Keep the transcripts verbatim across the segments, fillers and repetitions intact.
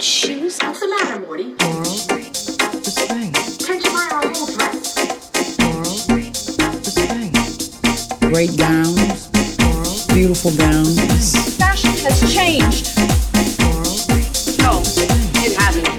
shoes? What's the matter, Morty? Moral restraint. Can't you buy our whole dress? Moral restraint. Great gowns, Moral, beautiful gowns. Fashion has changed. moral No, it hasn't.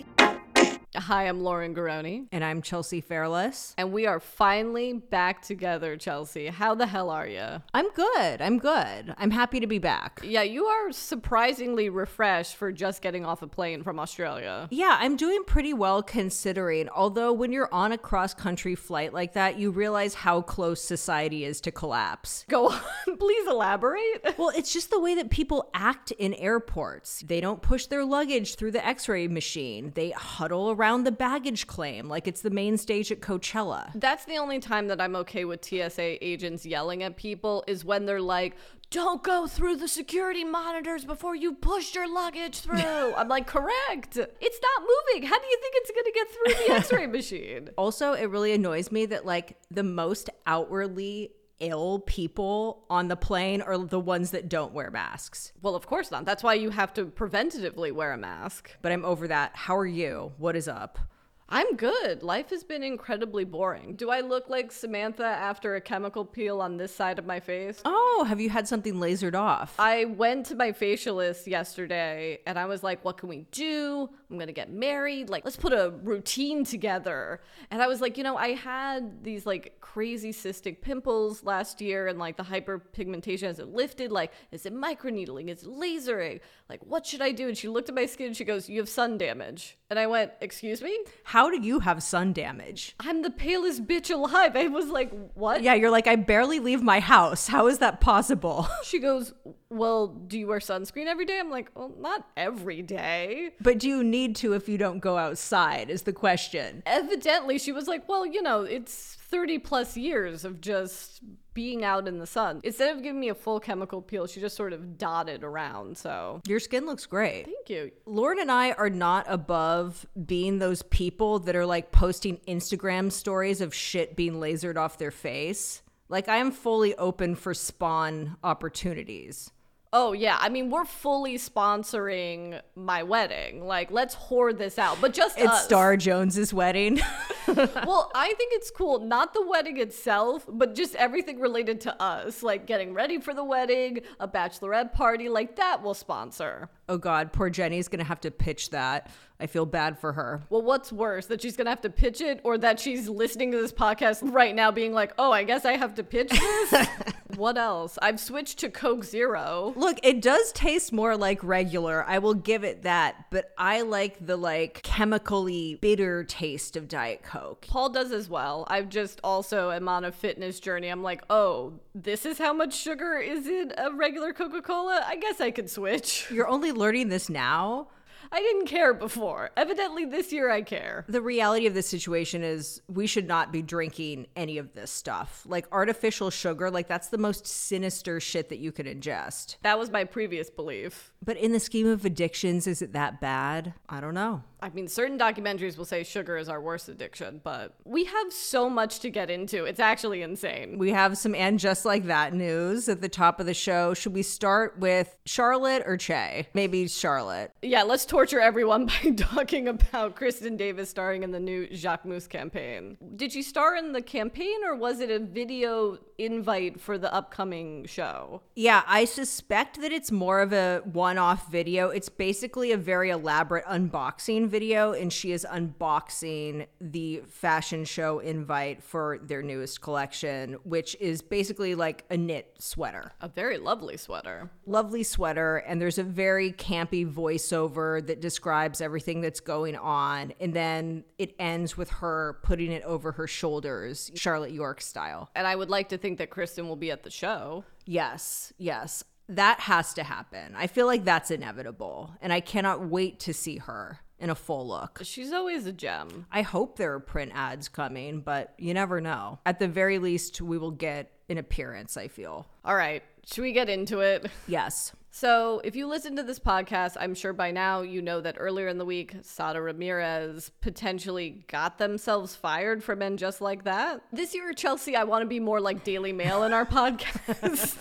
Hi, I'm Lauren Garoni. And I'm Chelsea Fairless. And we are finally back together, Chelsea. How the hell are you? I'm good. I'm good. I'm happy to be back. Yeah, you are surprisingly refreshed for just getting off a plane from Australia. Yeah, I'm doing pretty well considering. Although when you're on a cross-country flight like that, you realize how close society is to collapse. Go on, please elaborate. Well, it's just the way that people act in airports. They don't push their luggage through the x-ray machine. They huddle around the baggage claim like it's the main stage at Coachella. That's the only time that I'm okay with T S A agents yelling at people is when they're like, don't go through the security monitors before you push your luggage through. I'm like, correct. It's not moving. How do you think it's going to get through the x-ray machine? Also, it really annoys me that like the most outwardly ill people on the plane are the ones that don't wear masks. Well, of course not. That's why you have to preventatively wear a mask. But I'm over that. How are you? What is up? I'm good. Life has been incredibly boring. Do I look like Samantha after a chemical peel on this side of my face? Oh, have you had something lasered off? I went to my facialist yesterday and I was like, what can we do? I'm going to get married. Like, let's put a routine together. And I was like, you know, I had these like crazy cystic pimples last year and like the hyperpigmentation hasn't lifted. Like, is it microneedling? Is it lasering? Like, what should I do? And she looked at my skin and she goes, you have sun damage. And I went, excuse me? How do you have sun damage? I'm the palest bitch alive. I was like, what? Yeah, you're like, I barely leave my house. How is that possible? She goes, well, do you wear sunscreen every day? I'm like, well, not every day. But do you need to if you don't go outside is the question. Evidently, she was like, well, you know, it's thirty plus years of just being out in the sun. Instead of giving me a full chemical peel, she just sort of dotted around. So Your skin looks great. thank you. Lauren and I are not above being those people that are like posting Instagram stories of shit being lasered off their face. Like I am fully open for spawn opportunities. Oh, yeah. I mean, we're fully sponsoring my wedding. Like, let's whore this out. But just It's us. Star Jones's wedding. Well, I think it's cool. Not the wedding itself, but just everything related to us. Like getting ready for the wedding, a bachelorette party. Like that we'll sponsor. Oh God, poor Jenny's gonna have to pitch that. I feel bad for her. Well, what's worse, that she's going to have to pitch it or that she's listening to this podcast right now being like, oh, I guess I have to pitch this? What else? I've switched to Coke Zero. Look, it does taste more like regular. I will give it that. But I like the like chemically bitter taste of Diet Coke. Paul does as well. I've just also am on a fitness journey. I'm like, oh, this is how much sugar is in a regular Coca-Cola? I guess I could switch. You're only learning this now? I didn't care before. Evidently this year I care. The reality of this situation is we should not be drinking any of this stuff. Like artificial sugar, like that's the most sinister shit that you could ingest. That was my previous belief. But in the scheme of addictions, is it that bad? I don't know. I mean, certain documentaries will say sugar is our worst addiction, but we have so much to get into. It's actually insane. We have some And Just Like That news at the top of the show. Should we start with Charlotte or Che? Maybe Charlotte. Yeah, let's torture everyone by talking about Kristen Davis starring in the new Jacquemus campaign. Did she star in the campaign or was it a video invite for the upcoming show? Yeah, I suspect that it's more of a one-off video. It's basically a very elaborate unboxing video, and she is unboxing the fashion show invite for their newest collection, which is basically like a knit sweater. A very lovely sweater. Lovely sweater, and there's a very campy voiceover that describes everything that's going on, and then it ends with her putting it over her shoulders, Charlotte York style. And I would like to think that Kristen will be at the show. Yes, yes. That has to happen. I feel like that's inevitable, and I cannot wait to see her in a full look. She's always a gem. I hope there are print ads coming, but you never know. At the very least, we will get an appearance, I feel. All right, should we get into it? Yes. So if you listen to this podcast, I'm sure by now you know that earlier in the week, Sada Ramirez potentially got themselves fired from And Just Like That. This year, Chelsea, I want to be more like Daily Mail in our podcast.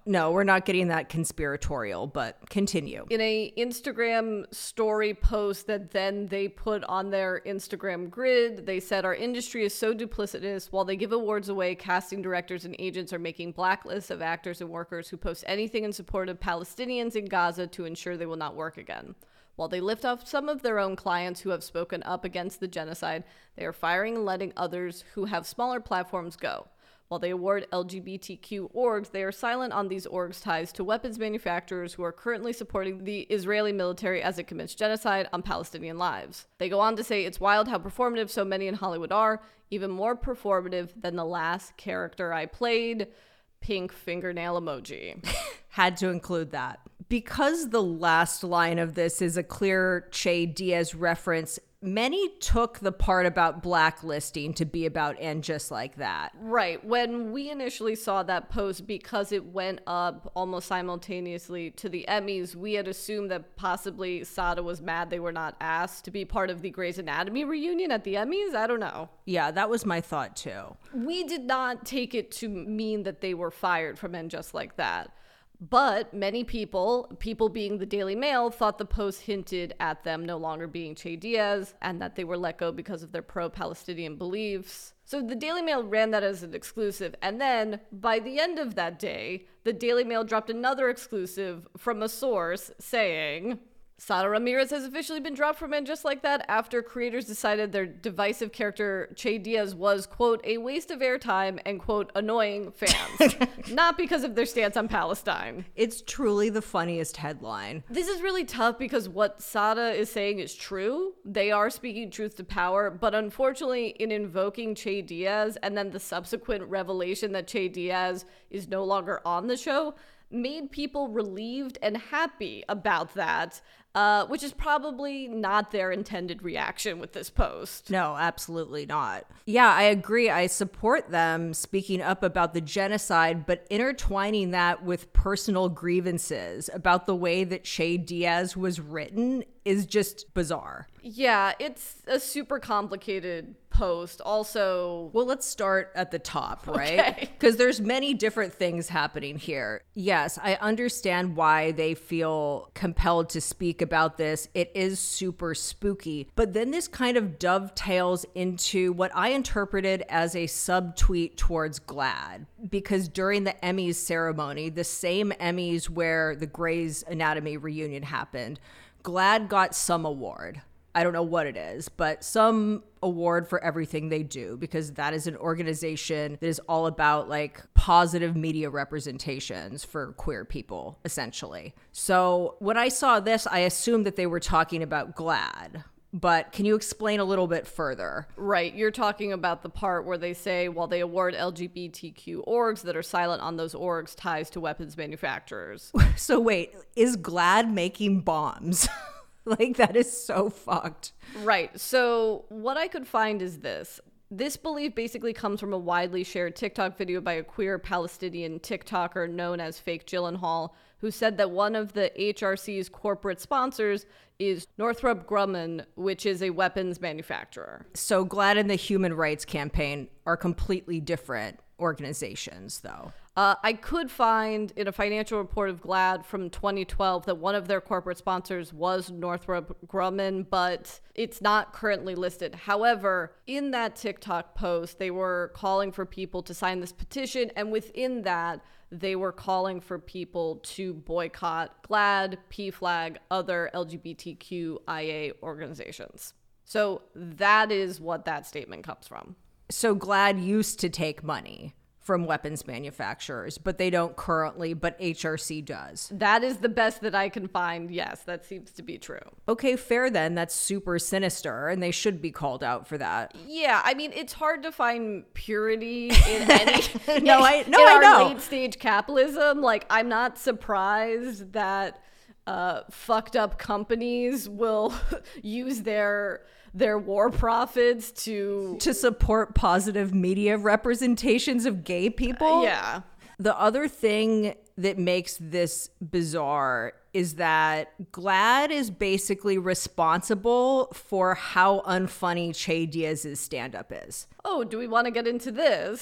No, we're not getting that conspiratorial, but continue. In a Instagram story post that then they put on their Instagram grid, they said our industry is so duplicitous. While they give awards away, casting directors and agents are making blacklists of actors and workers who post anything in support of Palestinians in Gaza to ensure they will not work again. While they lift off some of their own clients who have spoken up against the genocide, they are firing and letting others who have smaller platforms go. While they award L G B T Q orgs, they are silent on these orgs' ties to weapons manufacturers who are currently supporting the Israeli military as it commits genocide on Palestinian lives. They go on to say it's wild how performative so many in Hollywood are, even more performative than the last character I played. Pink fingernail emoji. Had to include that. Because the last line of this is a clear Che Diaz reference, many took the part about blacklisting to be about And Just Like That. Right. When we initially saw that post, because it went up almost simultaneously to the Emmys, we had assumed that possibly Sada was mad they were not asked to be part of the Grey's Anatomy reunion at the Emmys. I don't know. Yeah, that was my thought too. We did not take it to mean that they were fired from And Just Like That. But many people, people being the Daily Mail, thought the post hinted at them no longer being Che Diaz and that they were let go because of their pro-Palestinian beliefs. So the Daily Mail ran that as an exclusive. And then by the end of that day, the Daily Mail dropped another exclusive from a source saying, Sada Ramirez has officially been dropped from And Just Like That after creators decided their divisive character Che Diaz was, quote, a waste of airtime and, quote, annoying fans. Not because of their stance on Palestine. It's truly the funniest headline. This is really tough because what Sada is saying is true. They are speaking truth to power, but unfortunately in invoking Che Diaz and then the subsequent revelation that Che Diaz is no longer on the show made people relieved and happy about that. Uh, which is probably not their intended reaction with this post. No, absolutely not. Yeah, I agree. I support them speaking up about the genocide, but intertwining that with personal grievances about the way that Che Diaz was written is just bizarre. Yeah, it's a super complicated post. Also, well, let's start at the top, right? Because okay. there's many different things happening here. Yes, I understand why they feel compelled to speak about this. It is super spooky. But then this kind of dovetails into what I interpreted as a subtweet towards GLAAD. Because during the Emmys ceremony, the same Emmys where the Grey's Anatomy reunion happened, GLAAD got some award. I don't know what it is, but some award for everything they do, because that is an organization that is all about like positive media representations for queer people, essentially. So when I saw this, I assumed that they were talking about GLAAD. But can you explain a little bit further? Right. You're talking about the part where they say, while they award L G B T Q orgs that are silent on those orgs' ties to weapons manufacturers. So wait, is GLAAD making bombs? Like, that is so fucked. Right. So what I could find is this. This belief basically comes from a widely shared TikTok video by a queer Palestinian TikToker known as Fake Gyllenhaal, who said that one of the H R C's corporate sponsors is Northrop Grumman, which is a weapons manufacturer. So GLAAD and the Human Rights Campaign are completely different organizations, though. Uh, I could find in a financial report of GLAAD from twenty twelve that one of their corporate sponsors was Northrop Grumman, but it's not currently listed. However, in that TikTok post, they were calling for people to sign this petition, and within that, they were calling for people to boycott GLAAD, P FLAG, other L G B T Q I A organizations. So that is what that statement comes from. So GLAAD used to take money from weapons manufacturers, but they don't currently, but H R C does. That is the best that I can find. Yes, that seems to be true. Okay, fair then. That's super sinister, and they should be called out for that. Yeah, I mean, it's hard to find purity in any no, I no, in I our know. late stage capitalism. Like, I'm not surprised that uh, fucked up companies will use their their war profits to to support positive media representations of gay people. Yeah. The other thing that makes this bizarre is that GLAAD is basically responsible for how unfunny Che Diaz's stand-up is. Oh, do we want to get into this?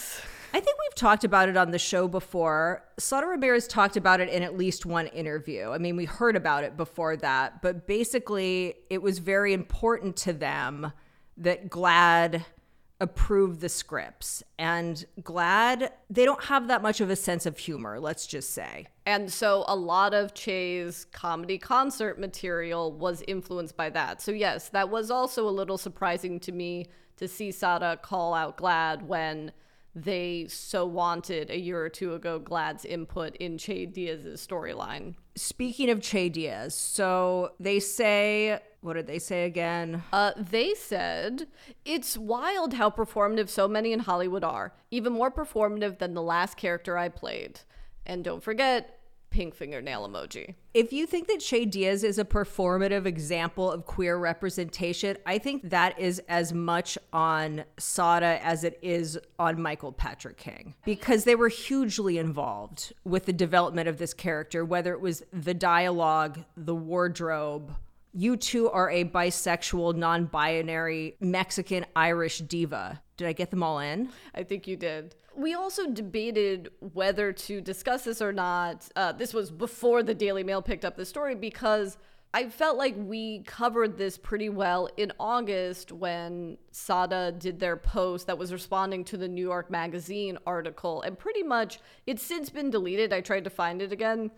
I think we've talked about it on the show before. Sada Ramirez talked about it in at least one interview. I mean, we heard about it before that, but basically it was very important to them that GLAAD approve the scripts, and GLAAD, they don't have that much of a sense of humor, let's just say. And so a lot of Che's comedy concert material was influenced by that. So yes, that was also a little surprising to me to see Sada call out GLAAD when they so wanted a year or two ago GLAAD's input in Che Diaz's storyline. Speaking of Che Diaz, so they say, what did they say again? Uh, they said, it's wild how performative so many in Hollywood are, even more performative than the last character I played. And don't forget, pink fingernail emoji. If you think that Che Diaz is a performative example of queer representation, I think that is as much on Sada as it is on Michael Patrick King, because they were hugely involved with the development of this character, whether it was the dialogue, the wardrobe. You two are a bisexual, non-binary Mexican Irish diva. Did I get them all in? I think you did. We also debated whether to discuss this or not. Uh, this was before the Daily Mail picked up the story, because I felt like we covered this pretty well in August when Sada did their post that was responding to the New York Magazine article. And pretty much it's since been deleted. I tried to find it again.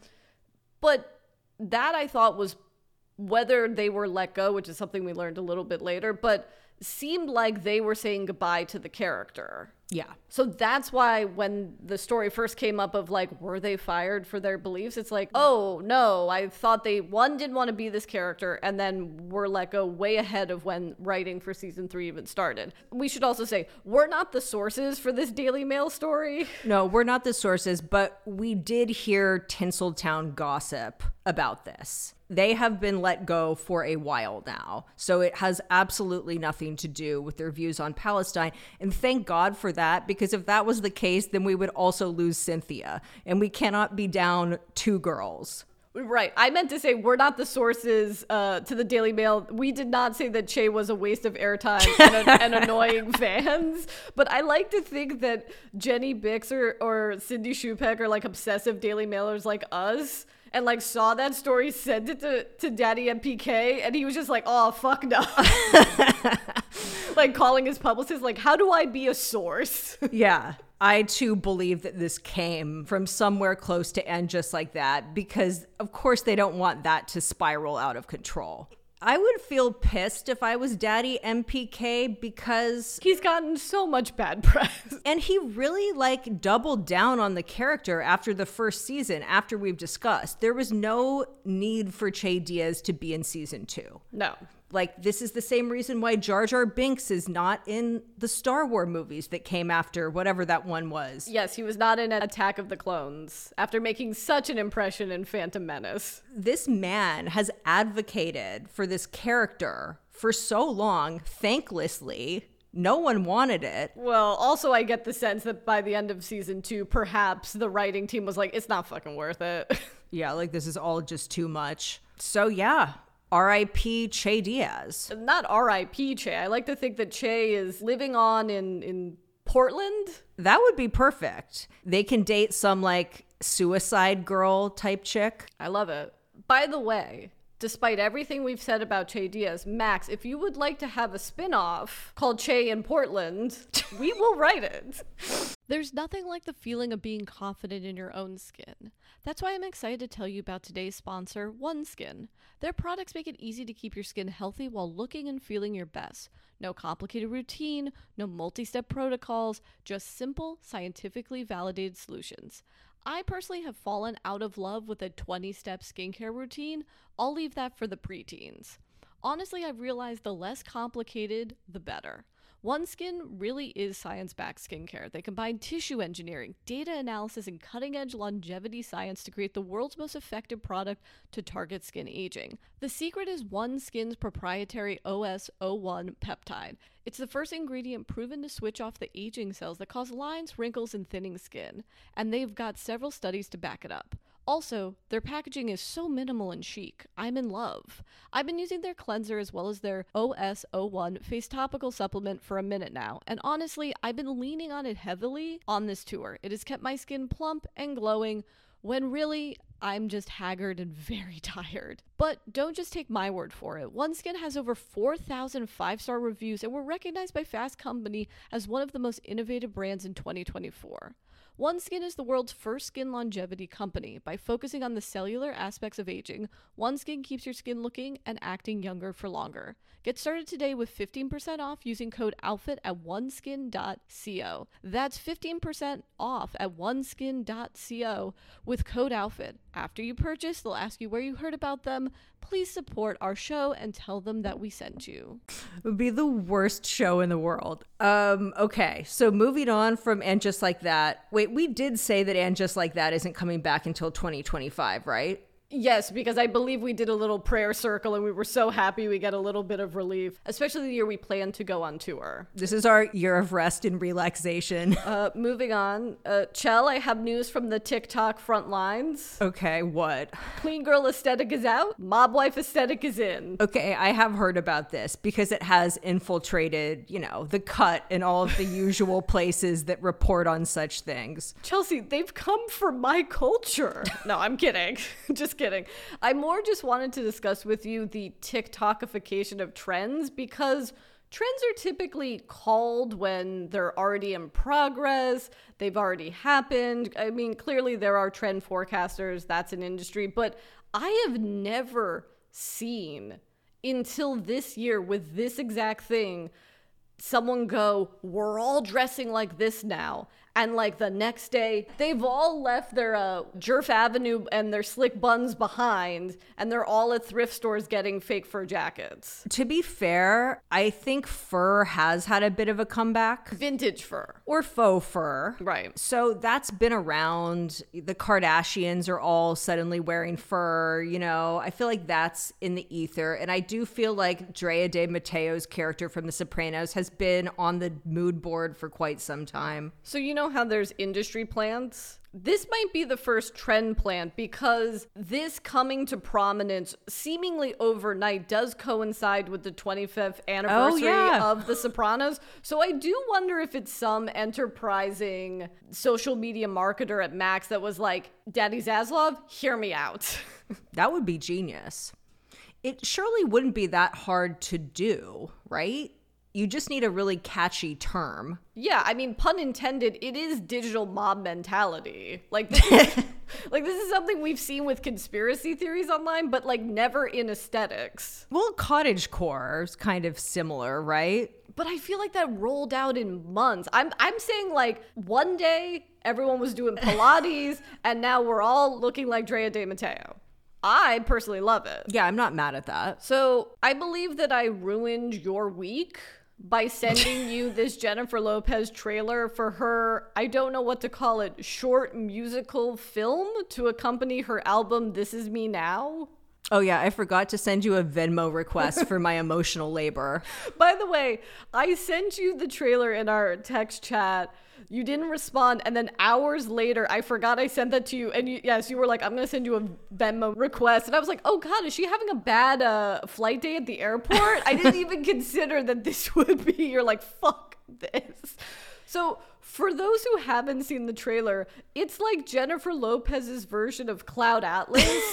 But that I thought was whether they were let go, which is something we learned a little bit later, but seemed like they were saying goodbye to the character. Yeah. So that's why when the story first came up of like, were they fired for their beliefs? It's like, oh no, I thought they, one, didn't want to be this character, and then were let go way ahead of when writing for season three even started. We should also say, we're not the sources for this Daily Mail story. No, we're not the sources, but we did hear Tinseltown gossip about this. They have been let go for a while now, so it has absolutely nothing to do with their views on Palestine. And thank God for that, because if that was the case, then we would also lose Cynthia, and we cannot be down two girls. Right. I meant to say we're not the sources uh, to the Daily Mail. We did not say that Che was a waste of airtime and, and annoying fans. But I like to think that Jenny Bix or, or Cindy Shupeck are like obsessive Daily Mailers like us, and like saw that story, sent it to, to Daddy M P K, and he was just like, oh, fuck no. Like calling his publicist, like, how do I be a source? Yeah. I too believe that this came from somewhere close to end just like that, because of course they don't want that to spiral out of control. I would feel pissed if I was Daddy M P K, because he's gotten so much bad press. And he really like doubled down on the character after the first season, after we've discussed. There was no need for Che Diaz to be in season two. No. Like, this is the same reason why Jar Jar Binks is not in the Star Wars movies that came after whatever that one was. Yes, he was not in Attack of the Clones after making such an impression in Phantom Menace. This man has advocated for this character for so long, thanklessly. No one wanted it. Well, also I get the sense that by the end of season two, perhaps the writing team was like, it's not fucking worth it. Yeah, like this is all just too much. So yeah. R I P Che Diaz. Not R I P Che. I like to think that Che is living on in, in Portland. That would be perfect. They can date some like suicide girl type chick. I love it. By the way, despite everything we've said about Che Diaz, Max, if you would like to have a spin-off called Che in Portland, we will write it. There's nothing like the feeling of being confident in your own skin. That's why I'm excited to tell you about today's sponsor, OneSkin. Their products make it easy to keep your skin healthy while looking and feeling your best. No complicated routine, no multi-step protocols, just simple, scientifically validated solutions. I personally have fallen out of love with a twenty-step skincare routine. I'll leave that for the preteens. Honestly, I've realized the less complicated, the better. OneSkin really is science-backed skincare. They combine tissue engineering, data analysis, and cutting-edge longevity science to create the world's most effective product to target skin aging. The secret is OneSkin's proprietary O S zero one peptide. It's the first ingredient proven to switch off the aging cells that cause lines, wrinkles, and thinning skin. And they've got several studies to back it up. Also, their packaging is so minimal and chic. I'm in love. I've been using their cleanser as well as their O S zero one face topical supplement for a minute now, and honestly, I've been leaning on it heavily on this tour. It has kept my skin plump and glowing when really I'm just haggard and very tired. But don't just take my word for it. OneSkin has over four thousand five-star reviews and were recognized by Fast Company as one of the most innovative brands in twenty twenty-four. OneSkin is the world's first skin longevity company. By focusing on the cellular aspects of aging, OneSkin keeps your skin looking and acting younger for longer. Get started today with fifteen percent off using code OUTFIT at oneskin dot co. That's fifteen percent off at oneskin dot co with code OUTFIT. After you purchase, they'll ask you where you heard about them. Please support our show and tell them that we sent you. It would be the worst show in the world. Um, okay, so moving on from And Just Like That. Wait, we did say that And Just Like That isn't coming back until twenty twenty-five, right? Yes, because I believe we did a little prayer circle and we were so happy we get a little bit of relief, especially the year we plan to go on tour. This is our year of rest and relaxation. Uh, moving on. Uh, Chell, I have news from the TikTok front lines. Okay, what? Clean girl aesthetic is out. Mob wife aesthetic is in. Okay, I have heard about this because it has infiltrated, you know, the cut and all of the usual places that report on such things. Chelsea, they've come for my culture. No, I'm kidding. Just kidding. I more just wanted to discuss with you the TikTokification of trends, because trends are typically called when they're already in progress, they've already happened. I mean, clearly there are trend forecasters, that's an industry, but I have never seen until this year with this exact thing someone go, we're all dressing like this now. And like the next day, they've all left their uh, Jerf Avenue and their slick buns behind, and they're all at thrift stores getting fake fur jackets. To be fair, I think fur has had a bit of a comeback. Vintage fur. Or faux fur. Right. So that's been around. The Kardashians are all suddenly wearing fur, you know. I feel like that's in the ether. And I do feel like Drea de Mateo's character from The Sopranos has been on the mood board for quite some time. So you know how there's industry plants? This might be the first trend plant, because this coming to prominence seemingly overnight does coincide with the twenty-fifth anniversary oh, yeah. of The Sopranos. So I do wonder if it's some enterprising social media marketer at Max that was like, Daddy Zaslav, hear me out. That would be genius. It surely wouldn't be that hard to do, right? You just need a really catchy term. Yeah, I mean, pun intended, it is digital mob mentality. Like this is, like this is something we've seen with conspiracy theories online, but like never in aesthetics. Well, cottagecore is kind of similar, right? But I feel like that rolled out in months. I'm I'm saying like one day everyone was doing Pilates and now we're all looking like Drea de Mateo. I personally love it. Yeah, I'm not mad at that. So I believe that I ruined your week by sending you this Jennifer Lopez trailer for her, I don't know what to call it, short musical film to accompany her album This Is Me Now. Oh yeah, I forgot to send you a Venmo request for my emotional labor. By the way, I sent you the trailer in our text chat. You didn't respond, and then hours later, I forgot I sent that to you, and you, yes, you were like, I'm going to send you a Venmo request, and I was like, oh god, is she having a bad uh, flight day at the airport? I didn't even consider that this would be, you're like, fuck this. So, for those who haven't seen the trailer, it's like Jennifer Lopez's version of Cloud Atlas,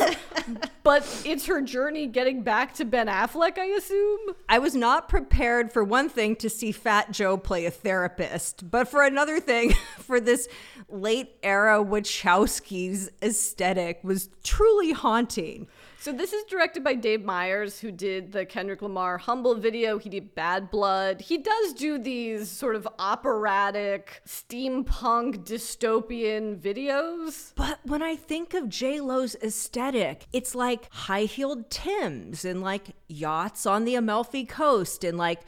but it's her journey getting back to Ben Affleck, I assume. I was not prepared, for one thing, to see Fat Joe play a therapist, but for another thing, for this late era Wachowski's aesthetic was truly haunting. So this is directed by Dave Meyers, who did the Kendrick Lamar Humble video. He did Bad Blood. He does do these sort of operatic, steampunk, dystopian videos. But when I think of J-Lo's aesthetic, it's like high-heeled Timbs and like yachts on the Amalfi Coast and like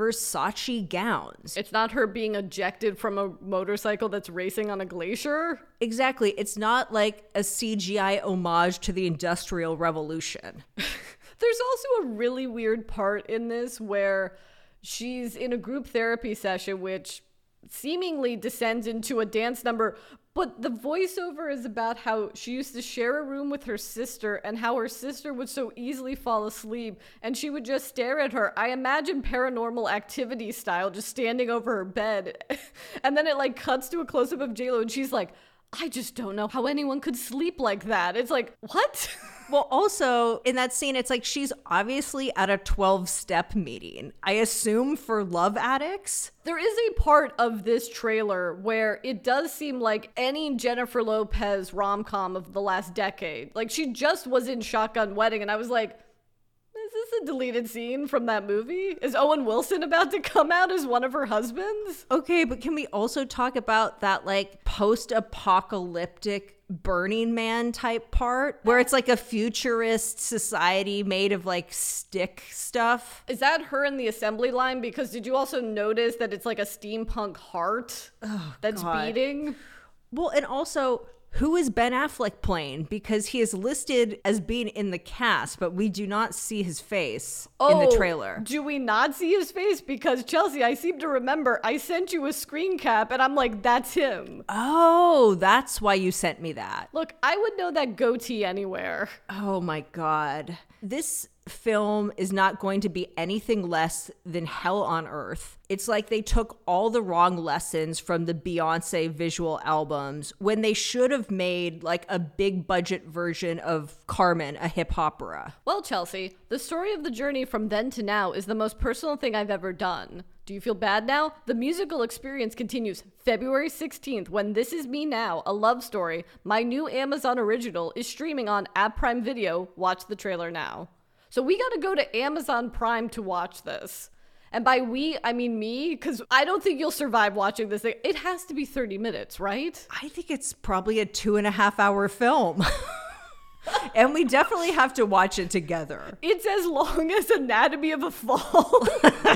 Versace gowns. It's not her being ejected from a motorcycle that's racing on a glacier. Exactly. It's not like a C G I homage to the Industrial Revolution. There's also a really weird part in this where she's in a group therapy session, which seemingly descends into a dance number, But the voiceover is about how she used to share a room with her sister and how her sister would so easily fall asleep and she would just stare at her. I imagine Paranormal Activity style, just standing over her bed. And then it like cuts to a close-up of J-Lo and she's like, I just don't know how anyone could sleep like that. It's like, what? Well, also in that scene, it's like she's obviously at a twelve-step meeting, I assume for love addicts. There is a part of this trailer where it does seem like any Jennifer Lopez rom-com of the last decade. Like, she just was in Shotgun Wedding, and I was like, is this a deleted scene from that movie? Is Owen Wilson about to come out as one of her husbands? Okay, but can we also talk about that, like, post-apocalyptic Burning Man type part where it's like a futurist society made of like stick stuff? Is that her in the assembly line? Because did you also notice that it's like a steampunk heart oh, that's God. beating? Well, and also, who is Ben Affleck playing? Because he is listed as being in the cast, but we do not see his face oh, in the trailer. Do we not see his face? Because Chelsea, I seem to remember I sent you a screen cap and I'm like, that's him. Oh, that's why you sent me that. Look, I would know that goatee anywhere. Oh my God. This film is not going to be anything less than hell on earth. It's like they took all the wrong lessons from the Beyonce visual albums when they should have made like a big budget version of Carmen, a hip opera. Well, Chelsea, the story of the journey from then to now is the most personal thing I've ever done. Do you feel bad now? The musical experience continues February sixteenth when This Is Me Now, a love story, my new Amazon original, is streaming on App Prime Video. Watch the trailer now. So we got to go to Amazon Prime to watch this. And by we, I mean me, because I don't think you'll survive watching this thing. It has to be thirty minutes, right? I think it's probably a two and a half hour film. And we definitely have to watch it together. It's as long as Anatomy of a Fall.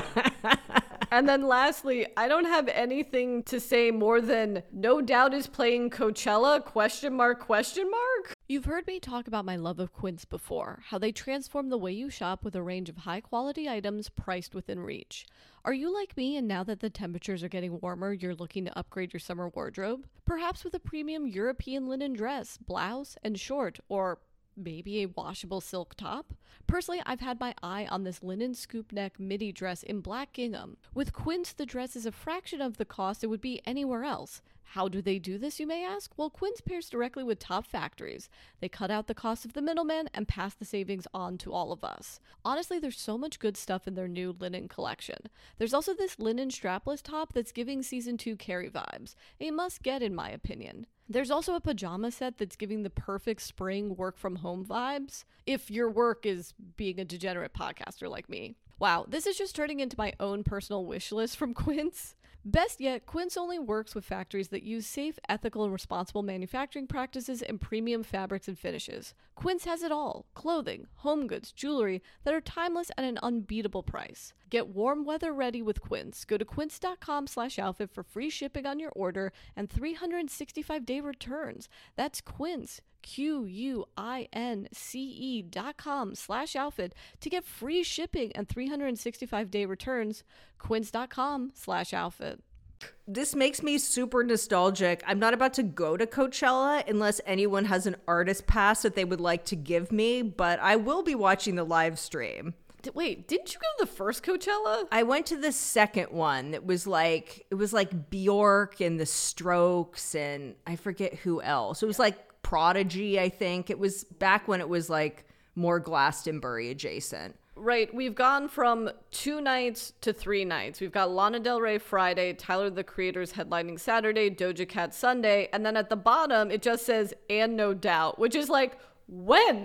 And then lastly, I don't have anything to say more than No Doubt is playing Coachella, question mark, question mark? You've heard me talk about my love of Quince before, how they transform the way you shop with a range of high-quality items priced within reach. Are you like me and now that the temperatures are getting warmer, you're looking to upgrade your summer wardrobe? Perhaps with a premium European linen dress, blouse, and short, or maybe a washable silk top? Personally, I've had my eye on this linen scoop neck midi dress in black gingham. With Quince, the dress is a fraction of the cost it would be anywhere else. How do they do this, you may ask? Well, Quince pairs directly with top factories. They cut out the cost of the middleman and pass the savings on to all of us. Honestly, there's so much good stuff in their new linen collection. There's also this linen strapless top that's giving season two Carrie vibes. A must get in my opinion. There's also a pajama set that's giving the perfect spring work from home vibes, if your work is being a degenerate podcaster like me. Wow, this is just turning into my own personal wish list from Quince. Best yet, Quince only works with factories that use safe, ethical, and responsible manufacturing practices and premium fabrics and finishes. Quince has it all: clothing, home goods, jewelry that are timeless at an unbeatable price. Get warm weather ready with Quince. Go to quince.com slash outfit for free shipping on your order and three hundred sixty-five day returns. That's Quince, Q U I N C E dot com slash outfit to get free shipping and three hundred sixty-five day returns. Quince.com slash outfit. This makes me super nostalgic. I'm not about to go to Coachella unless anyone has an artist pass that they would like to give me, but I will be watching the live stream. Wait, didn't you go to the first Coachella? I went to the second one. It was like it was like Bjork and the Strokes and I forget who else. It was like Prodigy, I think. It was back when it was like more Glastonbury adjacent. Right, we've gone from two nights to three nights. We've got Lana Del Rey Friday, Tyler the Creator's headlining Saturday, Doja Cat Sunday, and then at the bottom it just says "and No Doubt," which is like, when?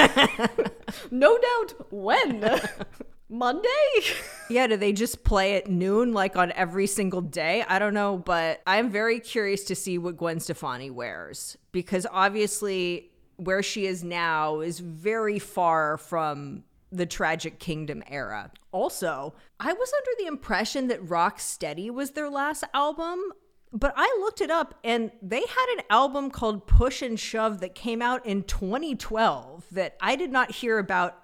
No doubt when? Monday? Yeah, do they just play at noon like on every single day? I don't know, but I'm very curious to see what Gwen Stefani wears because obviously where she is now is very far from the Tragic Kingdom era. Also, I was under the impression that Rocksteady was their last album, but I looked it up and they had an album called Push and Shove that came out in twenty twelve that I did not hear about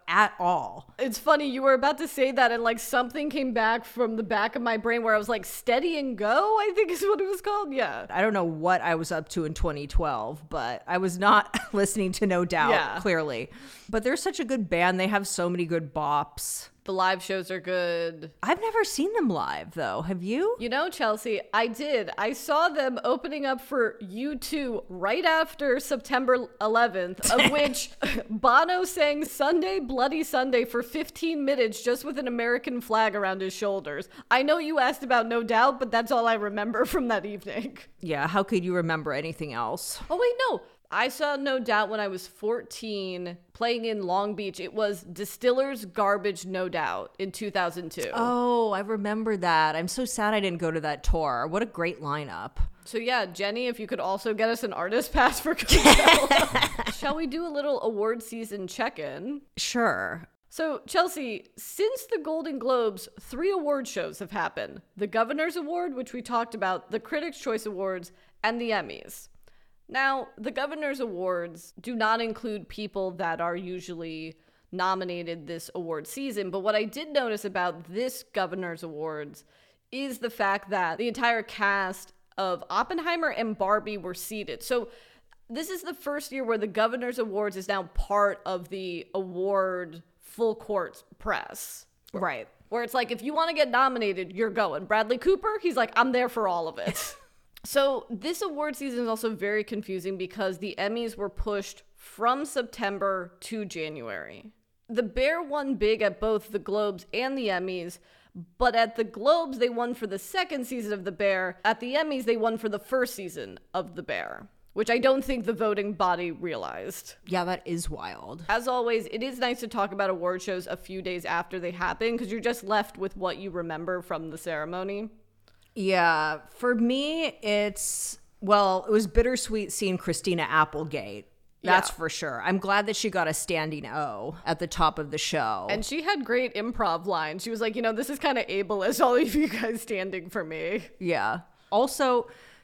at all. It's funny, you were about to say that and like something came back from the back of my brain where I was like, Steady and Go, I think is what it was called. Yeah. I don't know what I was up to in twenty twelve, but I was not listening to No Doubt, Yeah. clearly. But they're such a good band. They have so many good bops. The live shows are good. I've never seen them live, though. Have you? You know, Chelsea, I did. I saw them opening up for U two right after September eleventh, of which Bono sang Sunday, Bloody Sunday for fifteen minutes just with an American flag around his shoulders. I know you asked about No Doubt, but that's all I remember from that evening. Yeah, how could you remember anything else? Oh, wait, no. I saw No Doubt when I was fourteen, playing in Long Beach. It was Distillers Garbage No Doubt in two thousand two. Oh, I remember that. I'm so sad I didn't go to that tour. What a great lineup. So yeah, Jenny, if you could also get us an artist pass for Coachella. Shall we do a little award season check-in? Sure. So, Chelsea, since the Golden Globes, three award shows have happened. The Governor's Award, which we talked about, the Critics' Choice Awards, and the Emmys. Now, the Governor's Awards do not include people that are usually nominated this award season, but what I did notice about this Governor's Awards is the fact that the entire cast of Oppenheimer and Barbie were seated. So this is the first year where the Governor's Awards is now part of the award full court press. Right. Where it's like, if you want to get nominated, you're going. Bradley Cooper, he's like, I'm there for all of it. So this award season is also very confusing because the Emmys were pushed from September to January. The Bear won big at both the Globes and the Emmys, but at the Globes, they won for the second season of The Bear. At the Emmys, they won for the first season of The Bear, which I don't think the voting body realized. Yeah, that is wild. As always, it is nice to talk about award shows a few days after they happen because you're just left with what you remember from the ceremony. Yeah, for me, it's, well, it was bittersweet seeing Christina Applegate. That's Yeah. for sure. I'm glad that she got a standing O at the top of the show. And she had great improv lines. She was like, you know, this is kind of ableist, all of you guys standing for me. yeah. Also,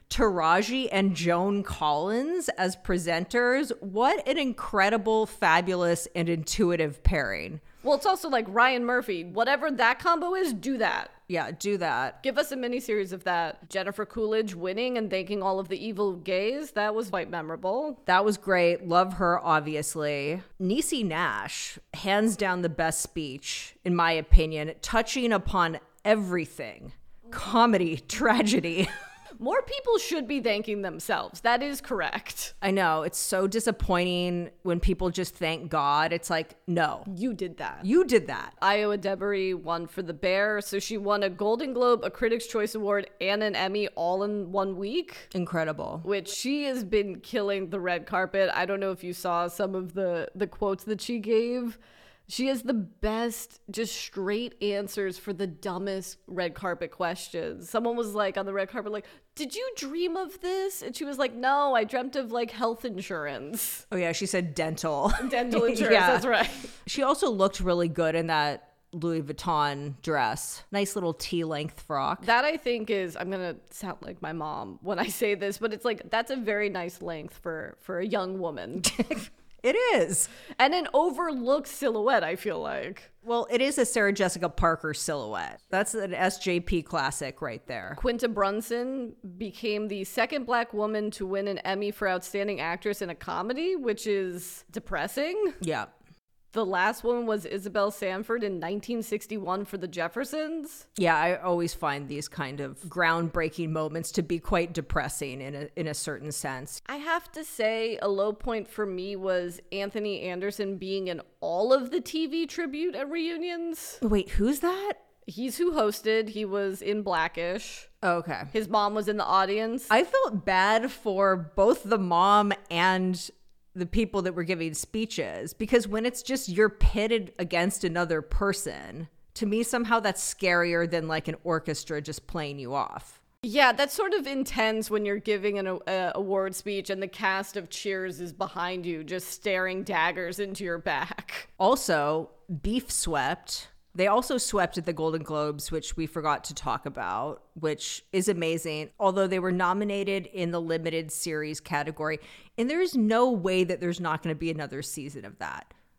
Taraji and Joan Collins as presenters. What an incredible, fabulous, and intuitive pairing. Well, it's also like Ryan Murphy. Whatever that combo is, do that. Yeah, do that. Give us a miniseries of that. Jennifer Coolidge winning and thanking all of the evil gays. That was quite memorable. That was great. Love her, obviously. Niecy Nash, hands down the best speech, in my opinion, touching upon everything. Comedy, tragedy. More people should be thanking themselves. That is correct. I know, it's so disappointing when people just thank God. It's like, no, You did that. you did that. Iowa Debris won for The Bear, so she won a Golden Globe, a Critics' Choice Award, and an Emmy all in one week, Incredible. which she has been killing the red carpet. I don't know if you saw some of the, the quotes that she gave. She has the best, just straight answers for the dumbest red carpet questions. Someone was like on the red carpet, like, did you dream of this? And she was like, no, I dreamt of like health insurance. Oh yeah, she said dental. Dental insurance, Yeah. that's right. She also looked really good in that Louis Vuitton dress. Nice little T-length frock. That I think is, I'm going to sound like my mom when I say this, but it's like, that's a very nice length for, for a young woman. It is. And an overlooked silhouette, I feel like. Well, it is a Sarah Jessica Parker silhouette. That's an S J P classic right there. Quinta Brunson became the second black woman to win an Emmy for Outstanding Actress in a Comedy, which is depressing. Yeah. The last one was Isabel Sanford in nineteen sixty-one for The Jeffersons. Yeah, I always find these kind of groundbreaking moments to be quite depressing in a in a certain sense. I have to say a low point for me was Anthony Anderson being in all of the T V tribute at reunions. Wait, who's that? He's who hosted. He was in Blackish. Oh, okay. His mom was in the audience. I felt bad for both the mom and the people that were giving speeches, because when it's just you're pitted against another person, to me somehow that's scarier than like an orchestra just playing you off. Yeah, that's sort of intense when you're giving an uh, award speech and the cast of Cheers is behind you just staring daggers into your back. Also, Beef swept. They also swept at the Golden Globes, which we forgot to talk about, which is amazing, although they were nominated in the limited series category. And there's no way that there's not going to be another season of that.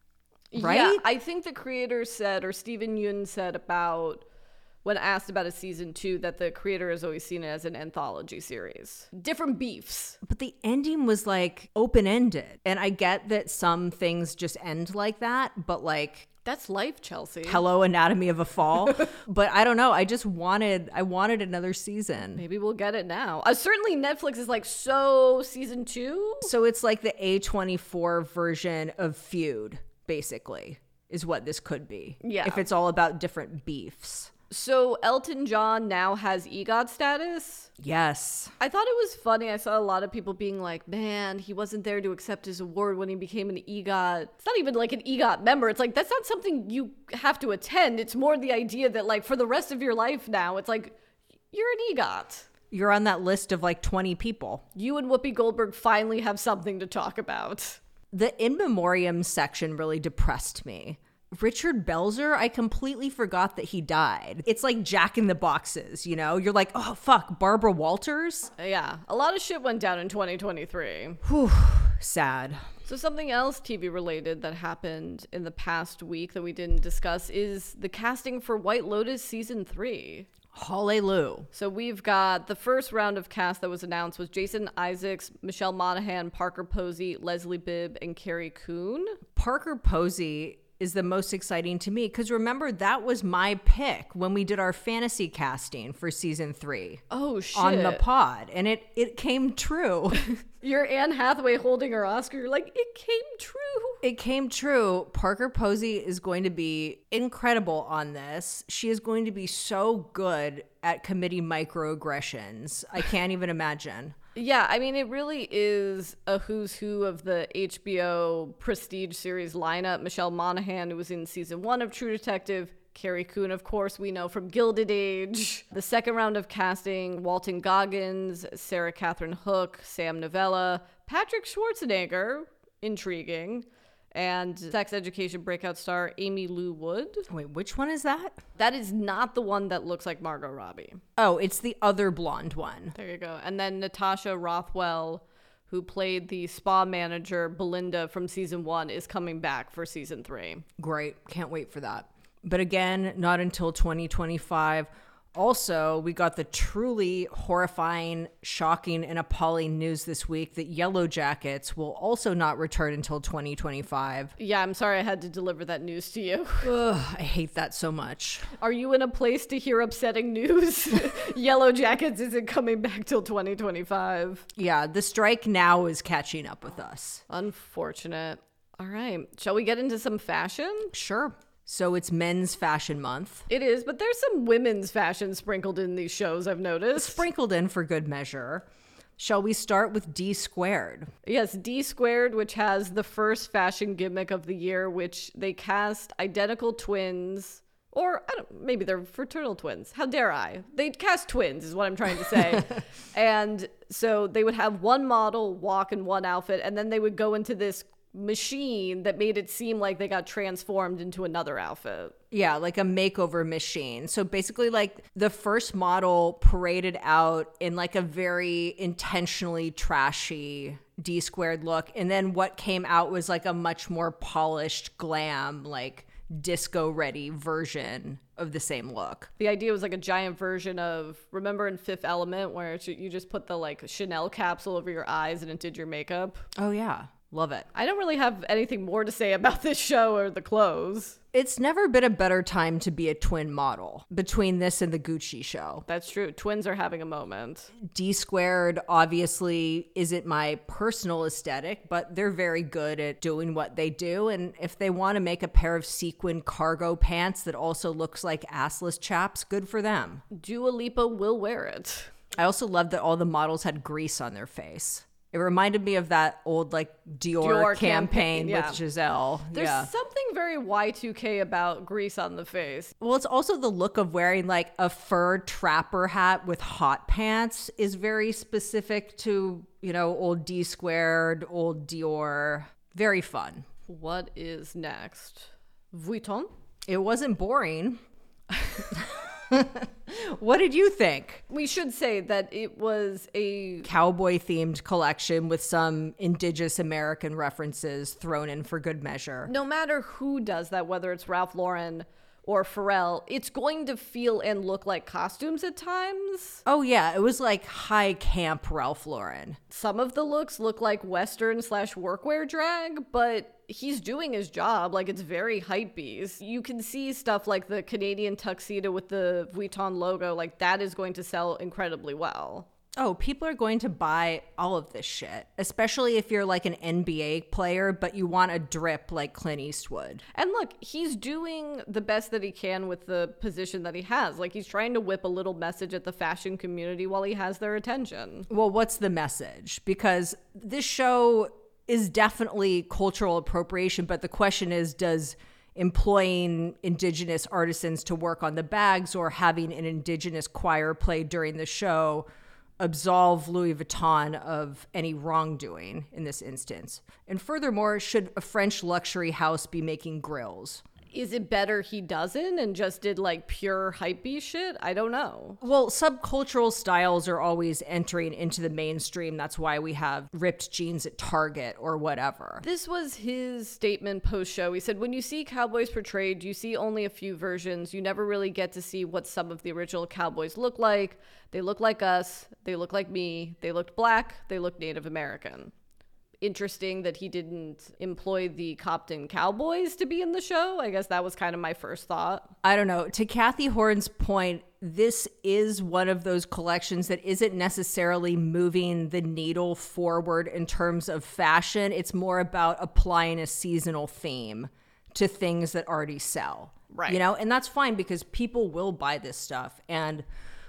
right? Yeah, I think the creator said, or Stephen Yun said about, when asked about a season two, that the creator has always seen it as an anthology series. Different beefs. But the ending was like open-ended. And I get that some things just end like that, but like, That's life, Chelsea. hello, Anatomy of a Fall. But I don't know. I just wanted, I wanted another season. Maybe we'll get it now. Uh, certainly Netflix is like, so season two? So it's like the A twenty-four version of Feud, basically, is what this could be. Yeah. If it's all about different beefs. So Elton John now has EGOT status? Yes. I thought it was funny. I saw a lot of people being like, man, he wasn't there to accept his award when he became an EGOT. It's not even like an EGOT member. It's like, that's not something you have to attend. It's more the idea that like for the rest of your life now, it's like, you're an EGOT. You're on that list of like twenty people. You and Whoopi Goldberg finally have something to talk about. The in memoriam section really depressed me. Richard Belzer, I completely forgot that he died. It's like Jack in the Boxes, you know? You're like, oh, fuck, Barbara Walters? Yeah, a lot of shit went down in twenty twenty-three. Whew, sad. So something else T V related that happened in the past week that we didn't discuss is the casting for White Lotus season three. Hallelujah. So we've got the first round of cast that was announced was Jason Isaacs, Michelle Monaghan, Parker Posey, Leslie Bibb, and Carrie Coon. Parker Posey is the most exciting to me because remember, that was my pick when we did our fantasy casting for season three. Oh, shit. On the pod, and it it came true. You're Anne Hathaway holding her Oscar. You're like, it came true. It came true. Parker Posey is going to be incredible on this. She is going to be so good at committing microaggressions. I can't even imagine. Yeah, I mean, it really is a who's who of the H B O prestige series lineup. Michelle Monaghan, who was in season one of True Detective. Carrie Coon, of course, we know from Gilded Age. The second round of casting, Walton Goggins, Sarah Catherine Hook, Sam Novella, Patrick Schwarzenegger, intriguing, and Sex Education breakout star Amy Lou Wood. Wait, which one is that? That is not the one that looks like Margot Robbie. Oh, it's the other blonde one. There you go. And then Natasha Rothwell, who played the spa manager Belinda from season one, is coming back for season three. Great. Can't wait for that. But again, not until twenty twenty-five. Also, we got the truly horrifying, shocking, and appalling news this week that Yellow Jackets will also not return until twenty twenty-five. Yeah, I'm sorry I had to deliver that news to you. Ugh, I hate that so much. Are you in a place to hear upsetting news? Yellow Jackets isn't coming back till twenty twenty-five. Yeah, the strike now is catching up with us. Unfortunate. All right. Shall we get into some fashion? Sure. So it's Men's Fashion Month. It is, but there's some women's fashion sprinkled in these shows, I've noticed. Sprinkled in for good measure. Shall we start with D Squared? Yes, D Squared, which has the first fashion gimmick of the year, which they cast identical twins, or I don't, maybe they're fraternal twins. How dare I? They cast twins is what I'm trying to say. And so they would have one model walk in one outfit, and then they would go into this machine that made it seem like they got transformed into another outfit. Yeah, like a makeover machine. So basically, like the first model paraded out in like a very intentionally trashy D Squared look. And then what came out was like a much more polished, glam, like disco ready version of the same look. The idea was like a giant version of, remember in Fifth Element where it's, you just put the like Chanel capsule over your eyes and it did your makeup? Oh, yeah. Love it. I don't really have anything more to say about this show or the clothes. It's never been a better time to be a twin model between this and the Gucci show. That's true. Twins are having a moment. D Squared obviously isn't my personal aesthetic, but they're very good at doing what they do. And if they want to make a pair of sequin cargo pants that also looks like assless chaps, good for them. Dua Lipa will wear it. I also love that all the models had grease on their face. It reminded me of that old like Dior, Dior campaign, campaign, yeah. with Giselle. There's yeah. something very Y two K about grease on the face. Well, it's also the look of wearing like a fur trapper hat with hot pants is very specific to, you know, old D Squared, old Dior. Very fun. What is next? Vuitton? It wasn't boring. What did you think? We should say that it was a Cowboy themed collection with some indigenous American references thrown in for good measure. no matter who does that, whether it's Ralph Lauren or Pharrell, it's going to feel and look like costumes at times. Oh yeah, it was like high camp Ralph Lauren. Some of the looks look like Western slash workwear drag, but he's doing his job. Like, it's very hypebeast. You can see stuff like the Canadian tuxedo with the Vuitton logo. Like, that is going to sell incredibly well. Oh, people are going to buy all of this shit, especially if you're like an N B A player, but you want a drip like Clint Eastwood. And look, he's doing the best that he can with the position that he has. Like, he's trying to whip a little message at the fashion community while he has their attention. Well, what's the message? Because this show is definitely cultural appropriation, but the question is, does employing indigenous artisans to work on the bags or having an indigenous choir play during the show absolve Louis Vuitton of any wrongdoing in this instance? And furthermore, should a French luxury house be making grills? Is it better he doesn't and just did like pure hypebeast shit? I don't know. Well, subcultural styles are always entering into the mainstream. That's why we have ripped jeans at Target or whatever. This was his statement post-show. He said, when you see cowboys portrayed, you see only a few versions. You never really get to see what some of the original cowboys look like. They look like us. They look like me. They looked black. They looked Native American. Interesting that he didn't employ the Compton Cowboys to be in the show. I guess that was kind of my first thought. I don't know. To Kathy Horn's point, this is one of those collections that isn't necessarily moving the needle forward in terms of fashion. It's more about applying a seasonal theme to things that already sell. Right. You know, and that's fine because people will buy this stuff. And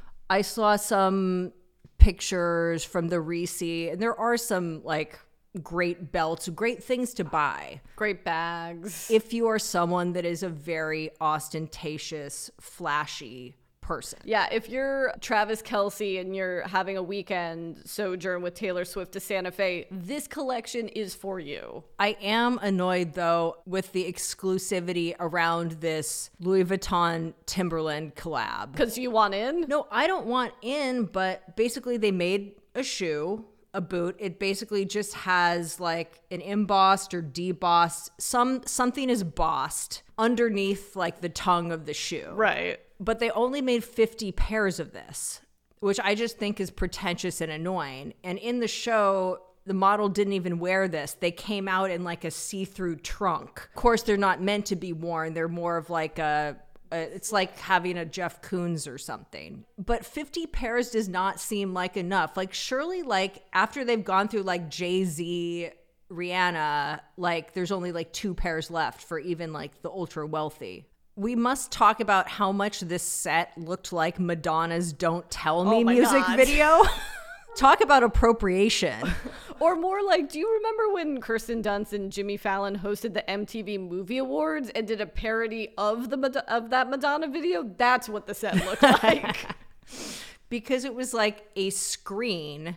I saw some pictures from the Reese, and there are some like great belts, great things to buy. Great bags. If you are someone that is a very ostentatious, flashy person. Yeah, if you're Travis Kelce and you're having a weekend sojourn with Taylor Swift to Santa Fe, this collection is for you. I am annoyed, though, with the exclusivity around this Louis Vuitton Timberland collab. Because you want in? No, I don't want in, but basically they made a shoe, a boot. It basically just has like an embossed or debossed, some something is bossed underneath like the tongue of the shoe. Right. But they only made fifty pairs of this, which I just think is pretentious and annoying. And in the show, the model didn't even wear this. They came out in like a see-through trunk. Of course, they're not meant to be worn. They're more of like a, a it's like having a Jeff Koons or something. But fifty pairs does not seem like enough. Like surely like after they've gone through like Jay-Z, Rihanna, like there's only like two pairs left for even like the ultra wealthy. We must talk about how much this set looked like Madonna's Don't Tell Me Oh my music God. video. Talk about appropriation. Or more like, do you remember when Kirsten Dunst and Jimmy Fallon hosted the M T V Movie Awards and did a parody of the Mad- of that Madonna video? That's what the set looked like. Because it was like a screen